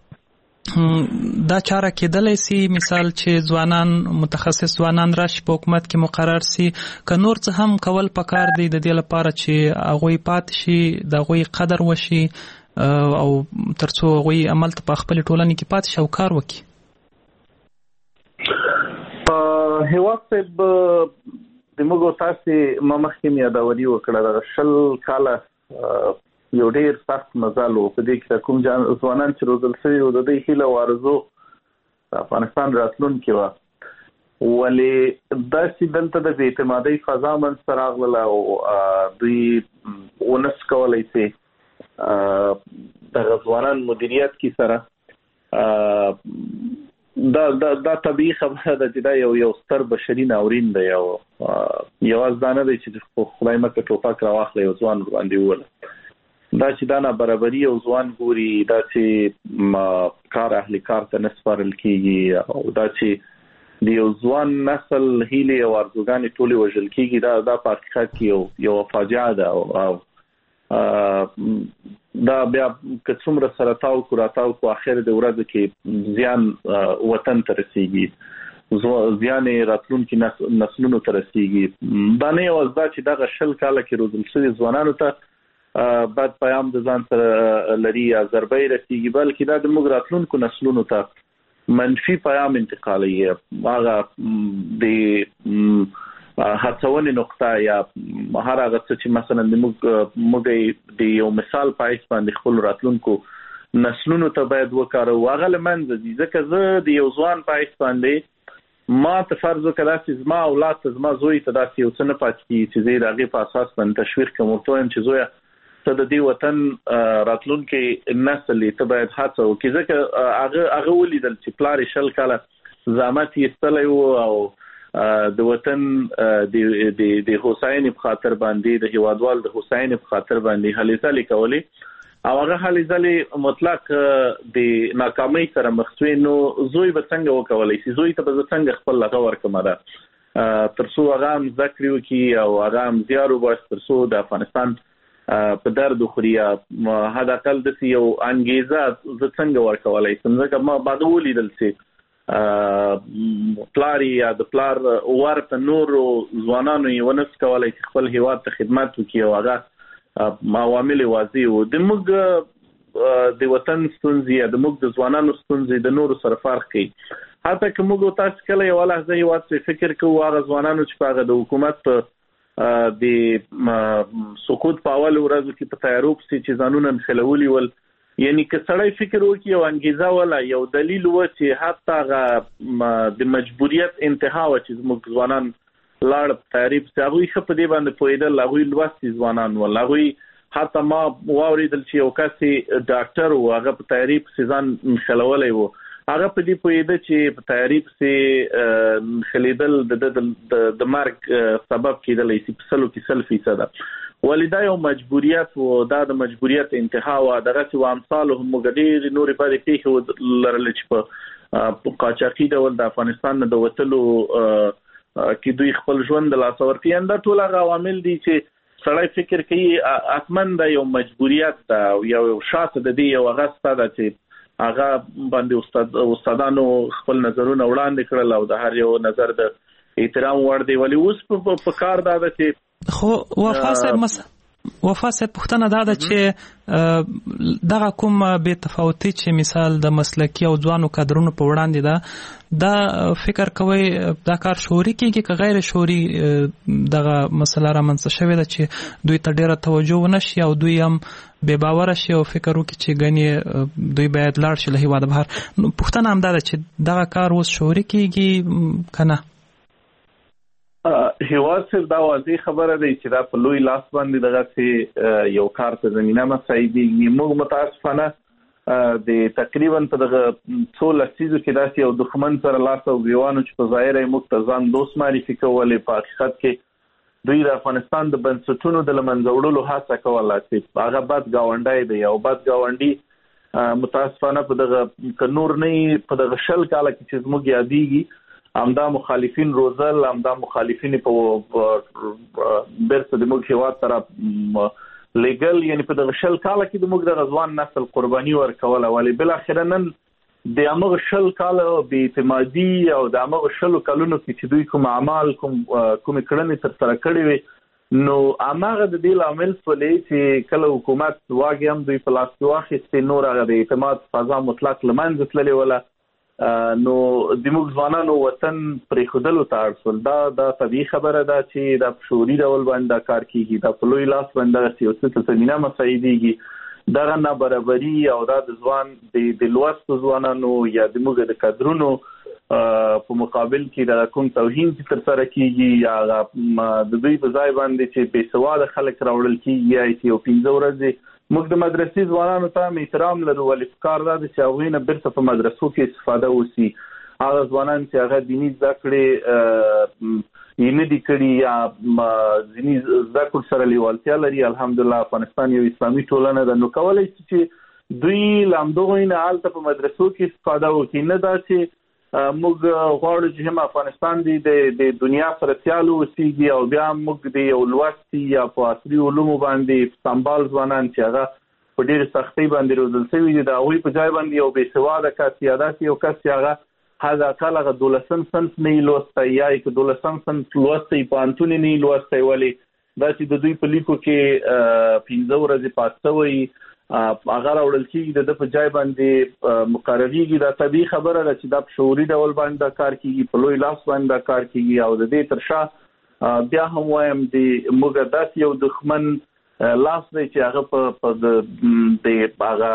دا چاره کېدلی سي مثال چې ځوانان متخصص ځوانان راشي په حکومت کې مقرر سي که نور څه هم کول پکار دی د دې لپاره چې هغوی پاتې شي د هغوی قدر وشي او ترڅو هغوی عمل ته په خپلې ټولنې کې پاتې شي او کار وکړي؟
هیواد صاحب د موږ تاسې ما مخکې یادوري وکړه د 20 کاله یو ډیر سخت مزال و. په دې کې کوم ځوانان چې روزل شوي و د دوی هیله او آرزو افغانستان راتلونکې وه، ولې داسې دلته د بې اعتمادۍ فضا منځته راغله او دوی ونس کولی چې دغه ځوانان مدیریت کې سره دا طبیعي خبره ده چې دا یو ستر بشري ناورین دی. یوازې دا نه دی چې خدای مکه ټوپک راواخلی یو ځوان باندې ووله. دا چې دا نابرابري یو ځوان ګوري، دا چې کار اهل کار ته نه سپارل کېږي او دا چې د یو ځوان نسل هیلې او ارزوګانې ټولې وژل کېږي، دا په حقیقت کې یو فاجعه ده. او دا بیا که څومره سره تاو کو راتاو کو آخر د ورځې کې زیان وطن ته رسیږي، زیان راتلونکي نسلونو ته رسیږي. دا نه یوازې دا چې دغه 20 کاله کې روزل شوي ځوانانو ته بد پیام د ځان سره لري یا ضربې رسیږي، بلکې دا د موږ راتلونکو نسلونو ته منفي پیام انتقالوي. هغه د هڅونې نقطه یا هر هغه څه چې مثلا موږ د یو مثال پایس باندې خپل راتلونکو نسلونو ته باید وکړو هغه لمنځه دي. ځکه زه د یو ځوان پایس باندې ما ته فرض وکړه چې زما اولاد ته زما زوی ته داسې یو څه نه پاتې کېږي چې زه د هغې په اساس باندې تشویق کوم ورته وایم چې زویه ته د دې وطن راتلونکي نسل ته باید هڅه وکړي. ځکه هغه ولیدل چې پلار یې 20 کاله زحمت یې ایستلی و او د وطن د هوساینې په خاطر باندې د هیوادوال د هوساینې په خاطر باندې هلې ځلې کولې او هغه هلې ځلې مطلق د ناکامۍ سره مخ شوی. نو زوی به څنګه وکولی شي؟ زوی ته به زه څنګه خپل لغه ورکړم تر څو هغه هم زده کړې وکړي او هغه هم زیار وباسي تر څو د افغانستان په درد وخوري. حد اقل داسې یو انګیزه زه څنګه ورکولی شم؟ ځکه ما بعد ولیدل چې پلار یا د پلار ورته نورو ځوانانو یې ونس کولی چې خپل هیواد ته خدمت وکړي او هغه عوامل واضح وو. د موږ د وطن ستونزې یا د موږ د ځوانانو ستونزې د نورو سره فرق کوي. حتی که موږ تاسو کله یو لحظه هیواد څخه فکر کوو هغه ځوانانو چې هغه د حکومت په د سقوط په اول ورځو کې په تیارو پسې چې ځانونه نښلولي ول، یعنی که سړی فکر وکړي او انګیزه ولا یو دلیل و چې حتی هغه د مجبوریت انتها و چې زموږ ځوانان لاړ په تیاري پسې هغوی ښه په دې باندې پوهېدل، هغوی لوستي ځوانان ول. هغوی حتی ما واورېدل چې یو کس ډاکټر و هغه په تیاري پسې ځان نښلولی و، هغه په دې پوهېده چې په تیاري پسې نښلېدل د مرګ سبب کېدلی شي په 100% ولې دا یو مجبوریت و، دا د مجبوریت انتها و. دغسې و امثالو هم موږ ډېرې نورې بدې پېښې لرلې چې په قاچاقي ډول د افغانستان نه د وتلو کې دوی خپل ژوند د لاسه ورکوي. دا ټول هغه عوامل دي چې سړی فکر کوي حتما دا یو مجبوریت ده او یو شاته د دې یو هغه ستا ده چې هغه باندې استادانو خپل نظرونه وړاندې کړل او د هر یو نظر د احترام وړ دی. ولې اوس په کار دا ده چې
خو وفا صاحب وفا صاحب پوښتنه دا ده چې دغه کوم بې تفاوتي چې مثال د مسلکي او ځوانو کادرونو په وړاندې ده دا فکر کوئ دا کار شعوري کېږي که غیر شعوري دغه مسله رامنځته شوې ده چې دوی ته ډېره توجه ونه شي او دوی هم بې باوره شي او فکر وکړي چې ګنې دوی باید لاړ شي له هېواده بهر. پوښتنه همدا ده چې دغه کار اوس شعوري کېږي که نه؟
هیواد صرف دا واضح خبره دی چې دا په لوی لاس باندې دغه یو کار ته زمینه مساعدېږي. موږ متاسفانه د تقریبا په دغه څو لسیزو کې داسې یو دښمن سره لاس او ګریوانو چې په ظاهر یې موږ ته ځان دوست معرفي کولې، په حقیقت کې دوی د افغانستان د بنسټونو د له منځه وړلو هڅه کوله چې هغه بد ګاونډی دی او بد ګاونډي متاسفانه په دغه که نور نه په دغه 20 کاله کې چې زموږ یادېږي همدا مخالفین روزل، همدا مخالفین په برسه د موږ هیواد طرف لیګل، یعنی په دغه 20 کاله کې د موږ د ځوان نسل قرباني ورکوله. ولې بل اخر نن د هغه 20 کاله بې اعتمادي او د هغه 20 کلونو کې چې دوی کوم اعمال کوم کړنې تر سره کړې وي نو هغه د دې لامل ولې چې کله حکومت واګي هم دوی په لاس واخیستې نور هغه د اعتماد فضا مطلق لمنځه تللې ولا نو د موږ ځوانانو وطن پرې خودلو ته اړ دا طبیعي خبره ده چې د شعوري ډول باندې کار کیږي، د په لوی لاس باندې سیاست زمينه مساعدېږي، دغه نابرابري او د ځوان د لوستو ځوانانو یا د موږ د کادرونو په مقابل کې د کوم توهین چې تر سره کیږي یا د دوی په ځای باندې چې بې سواده خلک راوړل کیږي یا چې یو 15 ورځې موږ د مدرسې ځوانانو ته احترام لرو، ولې کار دا چې هغوی نه بیرته په مدرسو کې استفاده وشي. هغه ځوانان چې هغه دیني زده کړې یې نه دي کړي یا دیني زده کړو سره لیوالتیا لري، الحمدلله افغانستان یو اسلامي ټولنه ده، نو کولی شي چې دوی له همدغوی نه هلته په مدرسو کې استفاده وکړي. نه دا چې موږ غواړو چې هم افغانستان د دنیا سره سیال اوسېږي او بیا موږ د یو لوستي یا په عصري علومو باندې سمبال ځوانان چې هغه په ډېرې سختۍ باندې روزل شوي دي د هغوی په ځای باندې یو بې سواده کس یا داسې یو کس چې هغه حداقل هغه 12 صنف نه یې لوستی یا که 12 صنف لوستی پوهنتون یې نه یې لوستی، ولې دا چې د دوی په لیکو کې 15 ورځې پاس شوی هغه راوړل کېږي د په ځای باندې مقرریږي. دا طبیعي خبره ده چې دا په شعوري ډول باندې دا کار کېږي، په لوی لاس باندې دا کار کېږي او د دې تر شا بیا هم وایم د موږ داسې یو دښمن لاس دی چې هغه په د هغه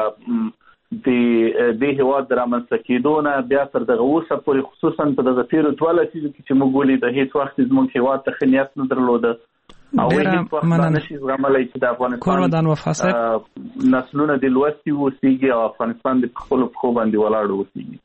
د هېواد د رامنځته کېدو نه بیا تر دغه اوسه پورې خصوصا په دغه تېرو 2 لسیزو کې چې موږ ولې د هېڅ وخت زموږ هېواد ته ښه نیت نه درلوده او هیڅ وخت نشي زغملی چې د افغانستان نسلونه د لوستي اوسېږي او افغانستان د خپلو پښو باندې ولاړ اوسېږي.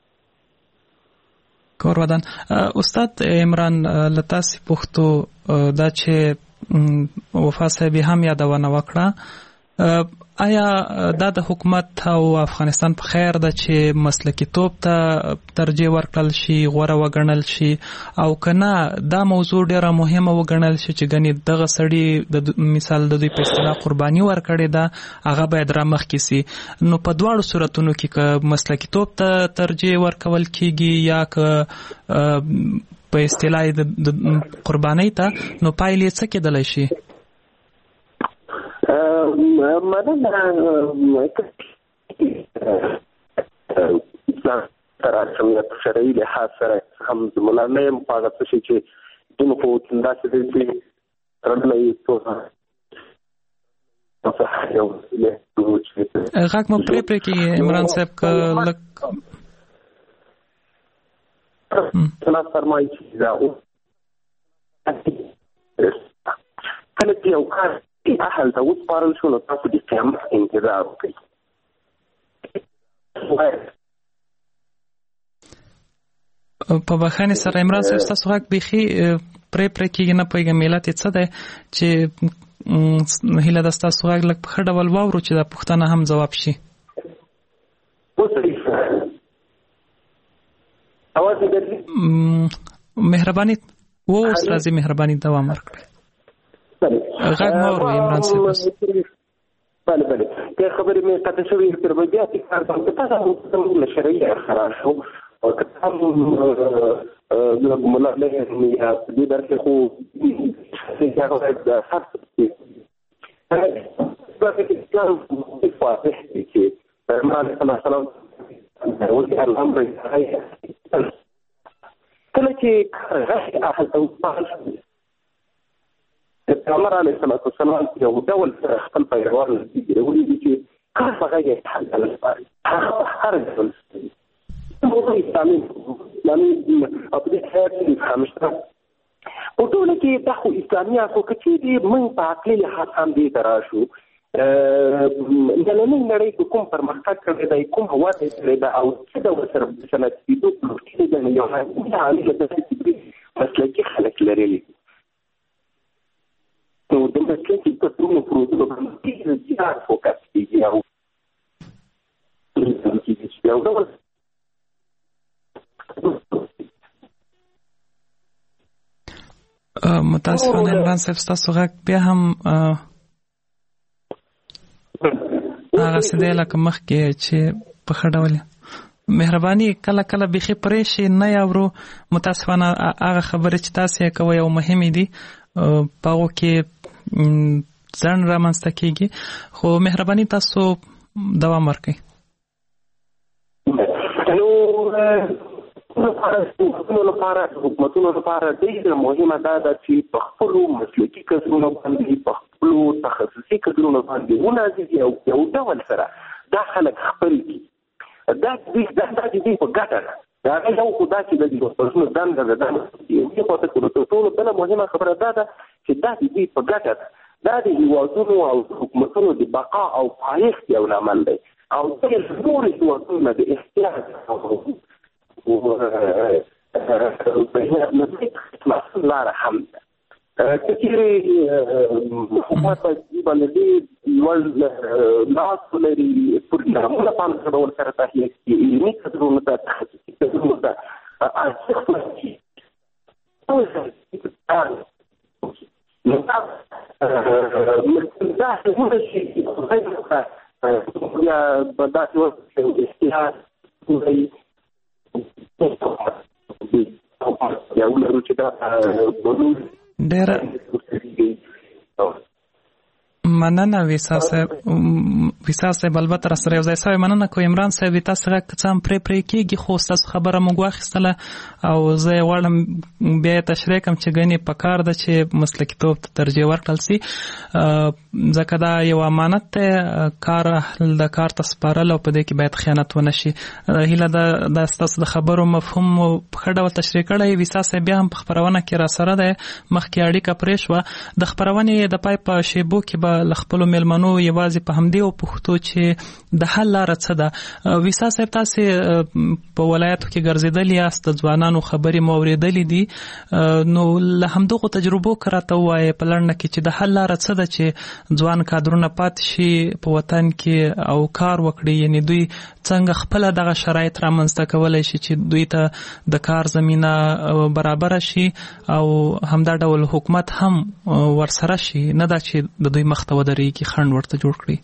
کورودان استاد عمران له تاسې پوښتو دا چې وفا صاحب هم یادونه وکړه، آیا دا د حکومت او افغانستان په خیر ده چې مسلکي توب ته ترجیح ورکړل شي، غوره وګڼل شي، او کنه دا موضوع ډیره مهمه وګڼل شي چې ګنې دغه سړي د مثال د دوی په اصطلاح قرباني ورکړې ده هغه باید را مخکې سي؟ نو په دواړو صورتونو کې که مسلکي توب ته ترجیح ورکول کیږي یا که په اصطلاح د قربانۍ ته، نو پایلې څه کېدلی شي؟
تر رسمیت شرعي لحاظ سره هم د مولانا یم په هغه څه شي چې دونه په وطن داسې دی چې تړلی
غږ مو پرې کېږي عمران صاحب که لږ
تلاس فرمایي چې دا کله چې یو کار اهل ته وسپارل شو نو تاسو د قیامت انتظار وکړئ.
په بخښنې سره عمران صاحب ستاسو غږ بیخي پرې کېږي، نه پوهېږم علت یې څه دی چې هیله ده ستاسو غږ لږ په ښه ډول واورو چې دا پوښتنه هم ځواب شي. مهرباني اوس راځي، مهرباني دوام ورکړئ. غږ مو اورو عمران صاحب.
بله که خبرې مې قطع شوې تر به بیا تکرار کوم که تاسو هم له شرعي خراب شو او که تاسو هم ملاله یا دې برخې خو هغه د خاص اسلام واضح دی چې پیغمبر صلی الله علیه وسلم ولې الامر کله چې غږ اخذ او پیغمبر علیه السلام یو ډول خپل پیروان ولې چې کار هغه یې حل هر ډول موضوع اسلامي په دې حیات کې خامشته په ټول کې د خو اسلامي اخو کې چې موږ په عقلي لحاظ هم دې دراشو نننۍ نړۍ کې کوم پرمختګ کړی دی کوم وده کړې ده او څه ډول سره صنعت کېدو پلوټې ده یو عامل ده چې مسلکي خلک لري نو د مسلکي کسونو پروژو باندې زیات فوکس کېږي او
متاسفانه عمران صاحب ستاسو غږ بیا هم هغه سده لکه مخکې چې په ښه ډول مهرباني کله کله بیخي پرې شي نه یاورو متاسفانه هغه خبرې چې تاسو یې کوئ او مهمې دي په هغو کې ځنډ رامنځته کېږي خو مهرباني تاسو دوام ورکړئ
حکومتونو لپاره ډېره مهمه ده چې په خپلو مسلکي کسرونو باندې په خپلو تخصصي کسرونو باندې ونازېږي او یو ډول سره دا خلک خپل کړي دا د دې په ګټه ده دا یو خو دا چې د پښتنو دنده ده یوې خواته کړو تر ټولو بله مهمه خبره دا ده چې دا د دې په ګټه ده دا د هېوادونو او حکومتونو د بقا او پایښت یو لامل دی او دا نورې هېوادونه د احتیاط لاره هم ده که چېرې حکومت باندې لوړ لاس ولري پروګرامونه په همدغه ډول سره تهیه کړي علمي کدرونو ته تخصصي کدرونو ته ارزښت ورکړي نو دا هغه شی یا په داسې وخت کې احتیاط کوي
ډېره مننه ویسا صاحب البته را سره یو ځای سوی مننه کوم عمران صاحب تاسو غږ څه هم پرې کېږي خو ستاسو خبره موږ واخیستله او زه یې غواړم بیا تشریح کړم چې ګنې په کار ده چې مسلکیتوب ته ترجیح ورکړل سي ځکه دا یو امانت دی کار د کار ته سپارل او په دې کې باید خیانت ونه شي هیله ده ستاسو د خبرو مفهوم په ښه ډول تشریح کړی ویسا صاحب بیا هم په خپرونه کې را سره دی مخکې اړیکه پرې شوه د خپرونې د پای په شیبو کې به له خپلو میلمنو یوازې په همدې وپوښتو چې د حل لاره څه ده ویسا صاحب تاسې په ولایتو کې ګرځېدلي یاست د ځوانانو خبرې مو اورېدلې دي نو له همدغو تجربو که راته ووایې په لنډه کې چې د حل لاره څه ده چې ځوان کادرونه پاتې شي په وطن کې او کار وکړي یعنې دوی څنګه خپله دغه شرایط رامنځته کولی شي چې دوی ته د کار زمینه برابره شي او همدا ډول حکومت هم ورسره شي نه دا چې د دوی مخ ته ودرېږي خنډ ورته جوړ کړي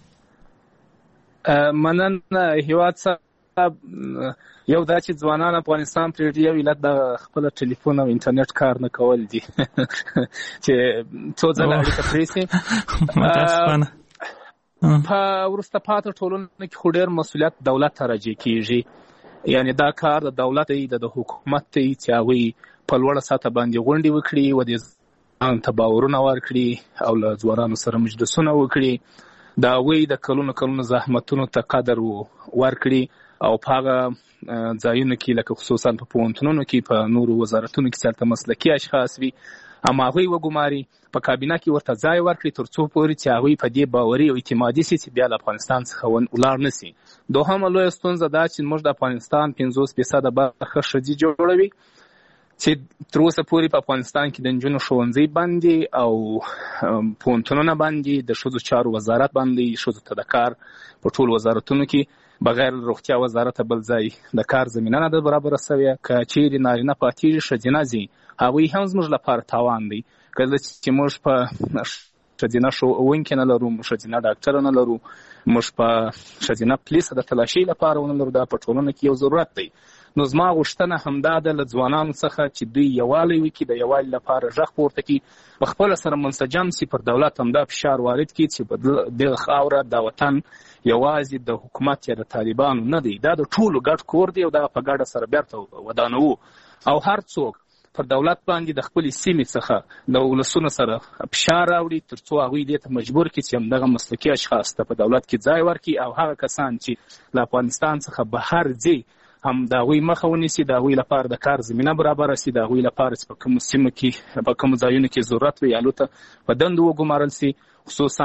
مننه هیواد صاحب یو دا چې ځوانان افغانستان پرې یو علت د خپل ټلیفون او انټرنیټ کار نه کول دي چې څو ځله اړیکه پرې سي
متاسفانه
په وروسته پاتې ټولنه کې خو ډېر مسؤلیت دولت ته راجع کېږي یعنې دا کار د دولت دی د حکومت دی چې هغوی په لوړه سطحه باندې غونډې وکړي و دې ځان ته باورونه ورکړي او له ځوانانو سره مجلسونه وکړي د هغوی د کلونو زحمتونو ته قدر ورکړي او په هغه ځایونو کې لکه خصوصا په پوهنتونونو کې په نورو وزارتونو کې چېرته مسلکي اشخاص وي هماغوی وګماري په کابینه کې ورته ځای ورکړي تر څو پورې چې هغوی په دې باوري او اعتمادي سي چې بیا له افغانستان څخه ولاړ نه سي دوهمه لویه ستونزه دا چې موږ د افغانستان 50% برخه ښځې جوړوي چې تر اوسه پورې په افغانستان کې د نجونو ښوونځي باندې او پوهنتونونه باندې د ښځو چارو وزارت باندې ښځو ته د کار په ټول وزارتونو کې بغیر روغتیا وزارت بل ځای د کار زمینه نه ده برابره سوې که چیرې نارینه پاتېږي ښځینه ځي هغوی هم زموږ لپاره تاوان دی کله چې موږ په ښځینه ښوونکي نه لرو ښځینه ډاکټره نه لرو موږ په ښځینه پولیسه د تلاشۍ لپاره ونه لرو دا په ټولنه کې یو ضرورت دی
نو زما غوښتنه همدا ده له ځوانانو څخه چې دوی یووالی وکړي، د یووالي لپاره غږ پورته کړي، په خپله سره منسجم سي، پر دولت همدا فشار وارد کړي چې په دغه خاوره د وطن یوازې د حکومت یا د طالبانو نه دی، دا د ټولو ګډ کور دی او دا په ګډه سره بیرته ودانوو. او هر څوک پر دولت باندې د خپلې سیمې څخه د ولسونو سره فشار راوړي تر څو هغوی دې ته مجبور کړي چې همدغه مسلکي اشخاص ته په دولت کې ځای ورکړي، او هغه کسان چې له افغانستان څخه بهر ځي هم د هغوی مخه ونیسي، د هغوی لپاره د کار زمینه برابره سي، د هغوی لپاره چې په کومو سیمو کې په کومو ځایونو کې ضرورت وي هلته په دندو وګمارل سي. خصوصا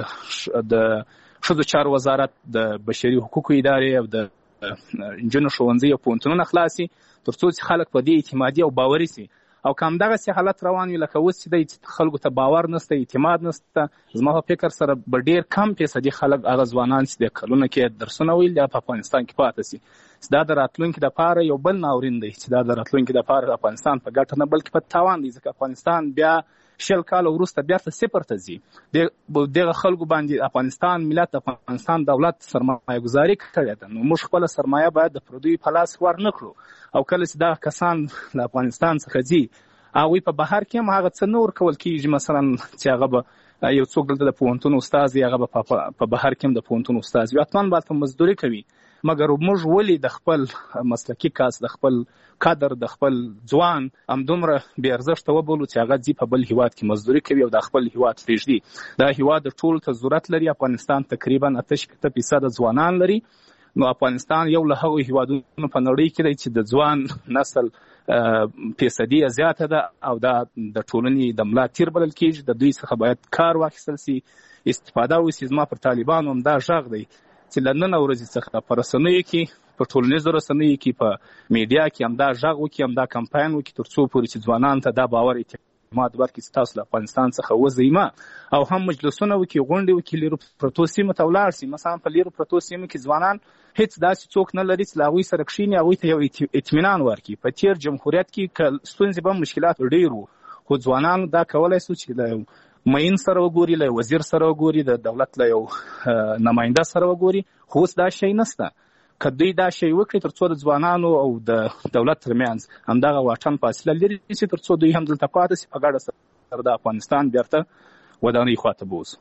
د ښځو چارو وزارت، د بشري حقوقو ادارې او د نجونو ښوونځي او پوهنتونونه خلاص سي تر څو چې خلک په دې اعتمادي او باوري سي. او که همدغسې حالت روان وي لکه اوس چې دی چې خلکو ته باور نشته، اعتماد نشته، زما په فکر سره به ډېر کم فیصدي خلک هغه ځوانان چې د کلونو کې درسونه ویل یا په افغانستان کې پاتې سي. دا د راتلونکي دپاره یو بل ناورین دی چې دا د راتلونکي دپاره د افغانستان په ګټه نه بلکې په تاوان دی، ځکه افغانستان بیا 20 کاله وروسته بیرته صفر ته ځي. دغه خلکو باندې افغانستان ملت، افغانستان دولت سرمایه ګزاري کړې ده، نو موږ خپله سرمایه باید د پردیو په لاس ور نه کړو. او کله چې دا کسان له افغانستان څخه ځي هغوی په بهر کې هم هغه څه نه ورکول کېږي، مثلا چې هغه به یو څوک دلته د پوهنتون استاد وي، هغه به په بهر کې هم د پوهنتون استاد وي، حتما به هلته مزدوري کوي. مګر موږ ولې د خپل مسلکي کس، د خپل کادر، د خپل ځوان همدومره بې ارزښته وبولو چې هغه ځي په بل هیواد کې مزدوري کوي او د خپل هیواد پرېږدي؟ دا هیواد ټولو ته ضرورت لري. افغانستان تقریبا 8% ځوانان لري. نو افغانستان یو له هغو هیوادونو په نړۍ کې دی چې د ځوان نسل فیصدي زیاته ده او دا د ټولنې د ملا تیر بلل کېږي. د دوی څخه باید کار واخیستل سي، استفاده وسي. زما پر طالبانو هم دا غږ دی چې له نن ورځې څخه په رسنیو کې، په ټولنیزو رسنیو کې، په میډیا کې همدا غږ وکړي، همدا کمپاین وکړي تر څو پورې چې ځوانانو ته دا باور اعتماد ورکړي چې تاسو له افغانستان څخه وځئ مه. او هم مجلسونه وکړي، غونډې وکړي، لیرو پرتو سیمو ته ولاړ سي. مثلا په لیرو پرتو سیمو کې ځوانان هیڅ داسې څوک نه لري چې له هغوی سره کښېني، هغوی ته یو اطمینان ورکړي. په تېر جمهوریت کې ستونزې به مشکلات ډېر وو، خو ځوانانو دا کولی سو چې له معین سره وګوري، له وزیر سره وګوري، د دولت له یو نماینده سره وګوري. خو اوس دا شی نشته. که دوی دا شی وکړي تر څو د ځوانانو او د دولت ترمنځ همدغه واټن فاصله لرې شي، تر څو دوی هم دلته پاتې سي، په ګډه سره د افغانستان بیرته ودانۍ خواته بوځو.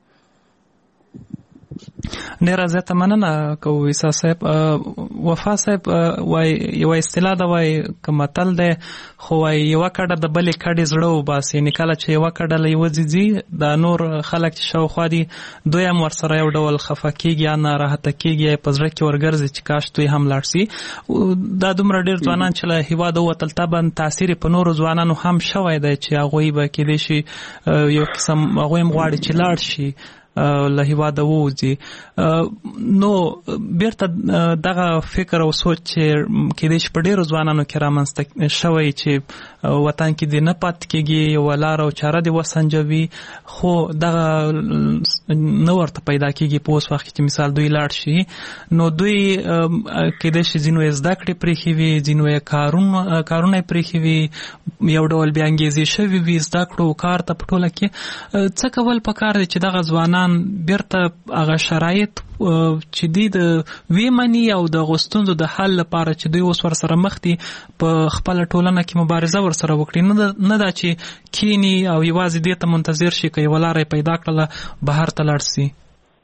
ډېره زیاته مننه کوو عیسی صاحب. وفا صاحب وایي یوه اصطلاح ده، وایي که متل دی خو وایي یوه کډه د بلې کډې زړه وباسي. یعنې کله چې یوه کډه له یوه ځي د نور خلک چې شاوخوا دي دوی هم ورسره یو ډول خفه کېږي یا ناراحته کېږي، یا په زړه کې ورګرځي چې کاش دوی هم لاړ سي. دا دومره ډېر ځوانان چې له هېواده ووتل طبعا تاثیر په نورو ځوانانو هم شوی دی چې هغوی به کېدای شي یو قسم هغوی هم غواړي چې لاړ شي له هېواده ووځي. نو بیرته دغه فکر او سوچ چې کېدای شي په ډېرو ځوانانو کې رامنځته شوی چې وطن کې دې نه پاتې کېږي، یوه لاره او چاره دې وسنجوي، خو دغه نه ورته پیدا کېږي په اوس وخت کې چې مثال دوی لاړ شي. نو دوی کېدای شي ځینو یې زده کړې پرېښې وي، ځینو یې کارونه یې پرېښې وي، یو ډول بې انګېزې شوي وي زده کړو کار ته. په ټوله کې څه کول پکار دی چې دغه ځوانان بیرته هغه شرایط چې دوی د ویمني او د غوښتنو د حل لپاره چې دوی اوس ورسره مخ دي په خپله ټولنه کې مبارزه ورسره وکړي، نه دا چې کینی او یوازې دې ته منتظر شي که یوه لاره یې پیدا کړله بهر ته لاړ سي؟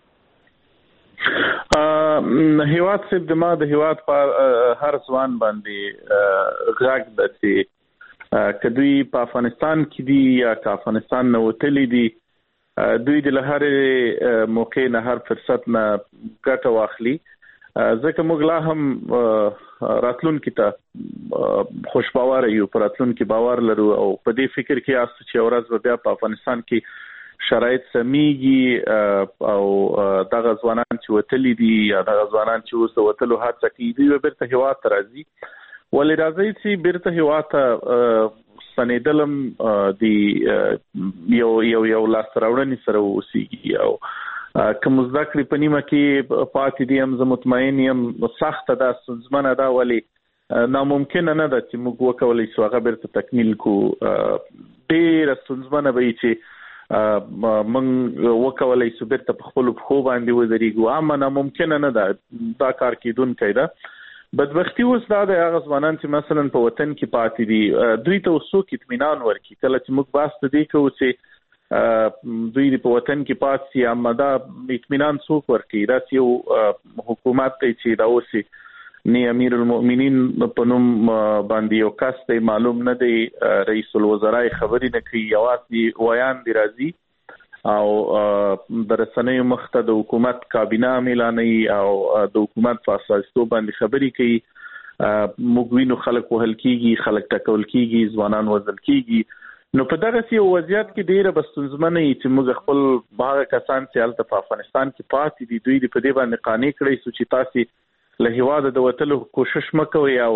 هیواد صاحب د ما د هیواد په هر ځوان باندې غږ ده چې که دوی په افغانستان کې دي یا که افغانستان نه وتلي دي، دوی د له هرې موقع نه هر فرصت نه ګټه واخلي، ځکه موږ لا هم راتلونکي ته خوشباوره یو، په راتلونکي باور لرو او په دې فکر کې یاست چې یوه ورځ به بیا په افغانستان کې شرایط سمیږي او دغه ځوانان چې وتلي دي یا دغه ځوانان چې اوس د وتلو هڅه کوي دوی به بیرته هېواد ته راځي. ولې راځي چې بیرته هېواد ته ستنېدلم د یو لاسته راوړنې سره اوسېږي او که مو زده کړې په نیمه کې پاتې دي هم زه مطمئن یم سخته ده، ستونزمنه ده، ولې ناممکنه نه ده چې موږ وکولی شو هغه بیرته تکمیل کړو. ډېره ستونزمنه به وي چې موږ وکولی شو بیرته په خپلو پښو باندې ودرېږو. عامه ناممکنه نه ده، دا کار کېدونکی ده. بدبختی اوس دا د هغه ځوانان چې مثلا په وطن کې پاتې دي دوی ته څوک اطمینان ورکړي. کله چې موږ بحث ته دی کوو چې دوی په وطن کې پاتې شي، اما دا اطمینان څوک ورکړي؟ دا یو حکومت دی چې دا اوس نه امیر المؤمنین په نوم باندې یو کس دی، معلوم نه دی، رئیس الوزرا خبرې نه کوي، یوازې ویان دی راځي او د رسنیو مخته د حکومت کابینه اعلانوي او د حکومت په اساسو باندې خبرې کوي. موږ وینو خلک وهل کیږي، خلک ټکول کیږي، ځوانان وژل کیږي. نو په دغه سی وضعیت کې ډیره بستونزمنه چې موږ خپل باغ کسان چې هلته په افغانستان کې پاتې دي دوی په دې باندې قانع کړی چې تاسو له هیواده د وتلو کوشش مکوئ او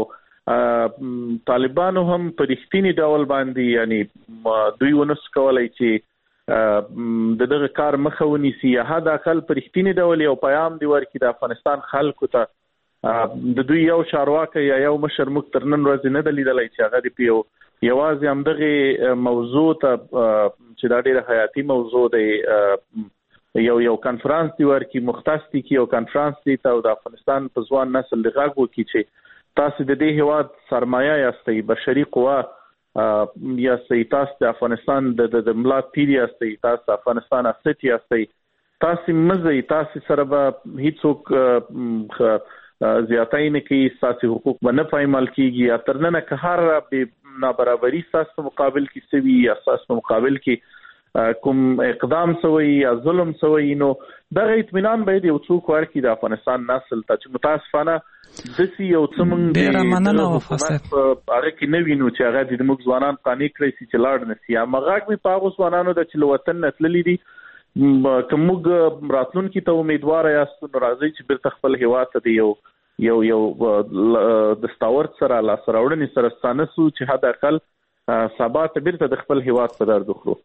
طالبانو هم په رښتینی ډول باندې یعنی دوی ونس کولای چې د دغه کار مخه ونیسي، یا حد اقل په رښتینی ډول یو پیغام دی ورکړي د افغانستان خلکو ته. د دوی یو چارواکي یا یو مشر موږ تر نن ورځې نه دی لیدلی چې هغه د یوازې همدغه موضوع ته چې دا ډېره حیاتي موضوع دی یو کانفرنس دی ورکړي، مختص دی کې یو کانفرنس دی ته د افغانستان په ځوان نسل د غږ وکړي چې تاسو د دې هیواد سرمایه یاستئ، بشري قوه یاستئ، تاسو د افغانستان د ملا پیر یاستئ، تاسو افغانستان اسد یاستئ، تاسو مزه تاسو سره به هیڅوک زیاتای نه کوي، تاسو حقوق به نه پایمال کیږي، اترنه که هر به نابرابری تاسو مقابل کې سوي یا تاسو مقابل کې کوم اقدام سوي یا ظلم سوي، نو دغه اطمینان باید یو څوک ورکړي د افغانستان نسل ته چې متاسفانه دسی یو څمن
ډیره مننه وفاسد
هغه کې نه وینو چې هغه د موږ ځوانان قانع کړی چې لاړ نسی. اما هغه به په هغو ځوانانو د چې وطن نتللی دي که موږ راتلونکي ته امیدوار یاست نو راځئ چې بیرته خپل هیواد ته د یو دستاورد سره لاسته راوړنې سره ستانه سو چې حد اقل سبا ته بیرته د خپل هیواد په درد وخورو.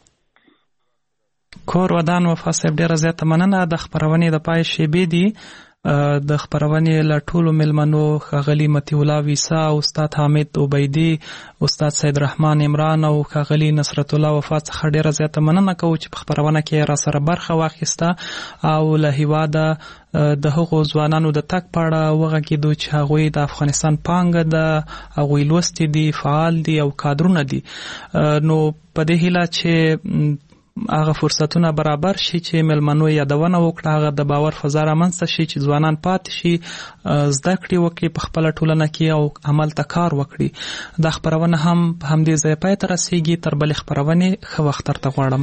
کور ودان وفاسد ډیره زیاته مننه. د خبرونې د پای شیبې دي د خبرونې له ټولو ملمنو ښاغلي مطیع الله ویسا، استاد حامد عبیدي، استاد سید رحمان عمران او ښاغلي نصرت الله وفا څخه ډیره زیاته مننه کوو چې په خبرونه کې را سره برخه واخیسته او له هیواده د هغو ځوانانو د تګ په اړه وغږېدو چې هغوی د افغانستان پانګه ده، هغوی لوستي دي، فعال دي او کادرونه دي. نو په دې هیله چې هغه فرصتونه برابر شي چې ملمنو یادونه وکړه، هغه د باور فضا رامنځته شي چې ځوانان پاتې شي، زده کړې وکړي په خپله ټولنه کې او عمل ته کار وکړي. دا خپرونه هم په همدې ځای پای ته رسیږي. تر بلې خپرونې ښه وخت درته غواړم.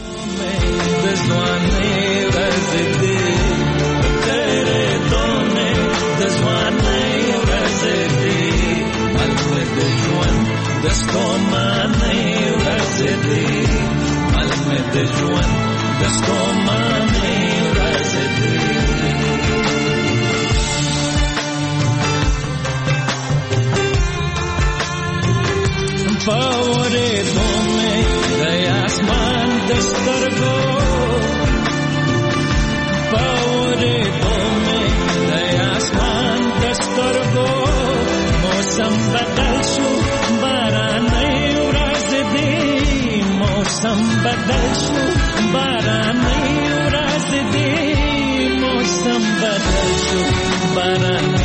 د ژوند د ستومانۍ ورځې دي په اورېدو مې د اسمان د سترګو په اورېدو مې د اسمان د سترګو موسم بدل شو بارانۍ ورځې دي موسم بدل شو بارانۍ ورځې دي موسم بدل شو بارانۍ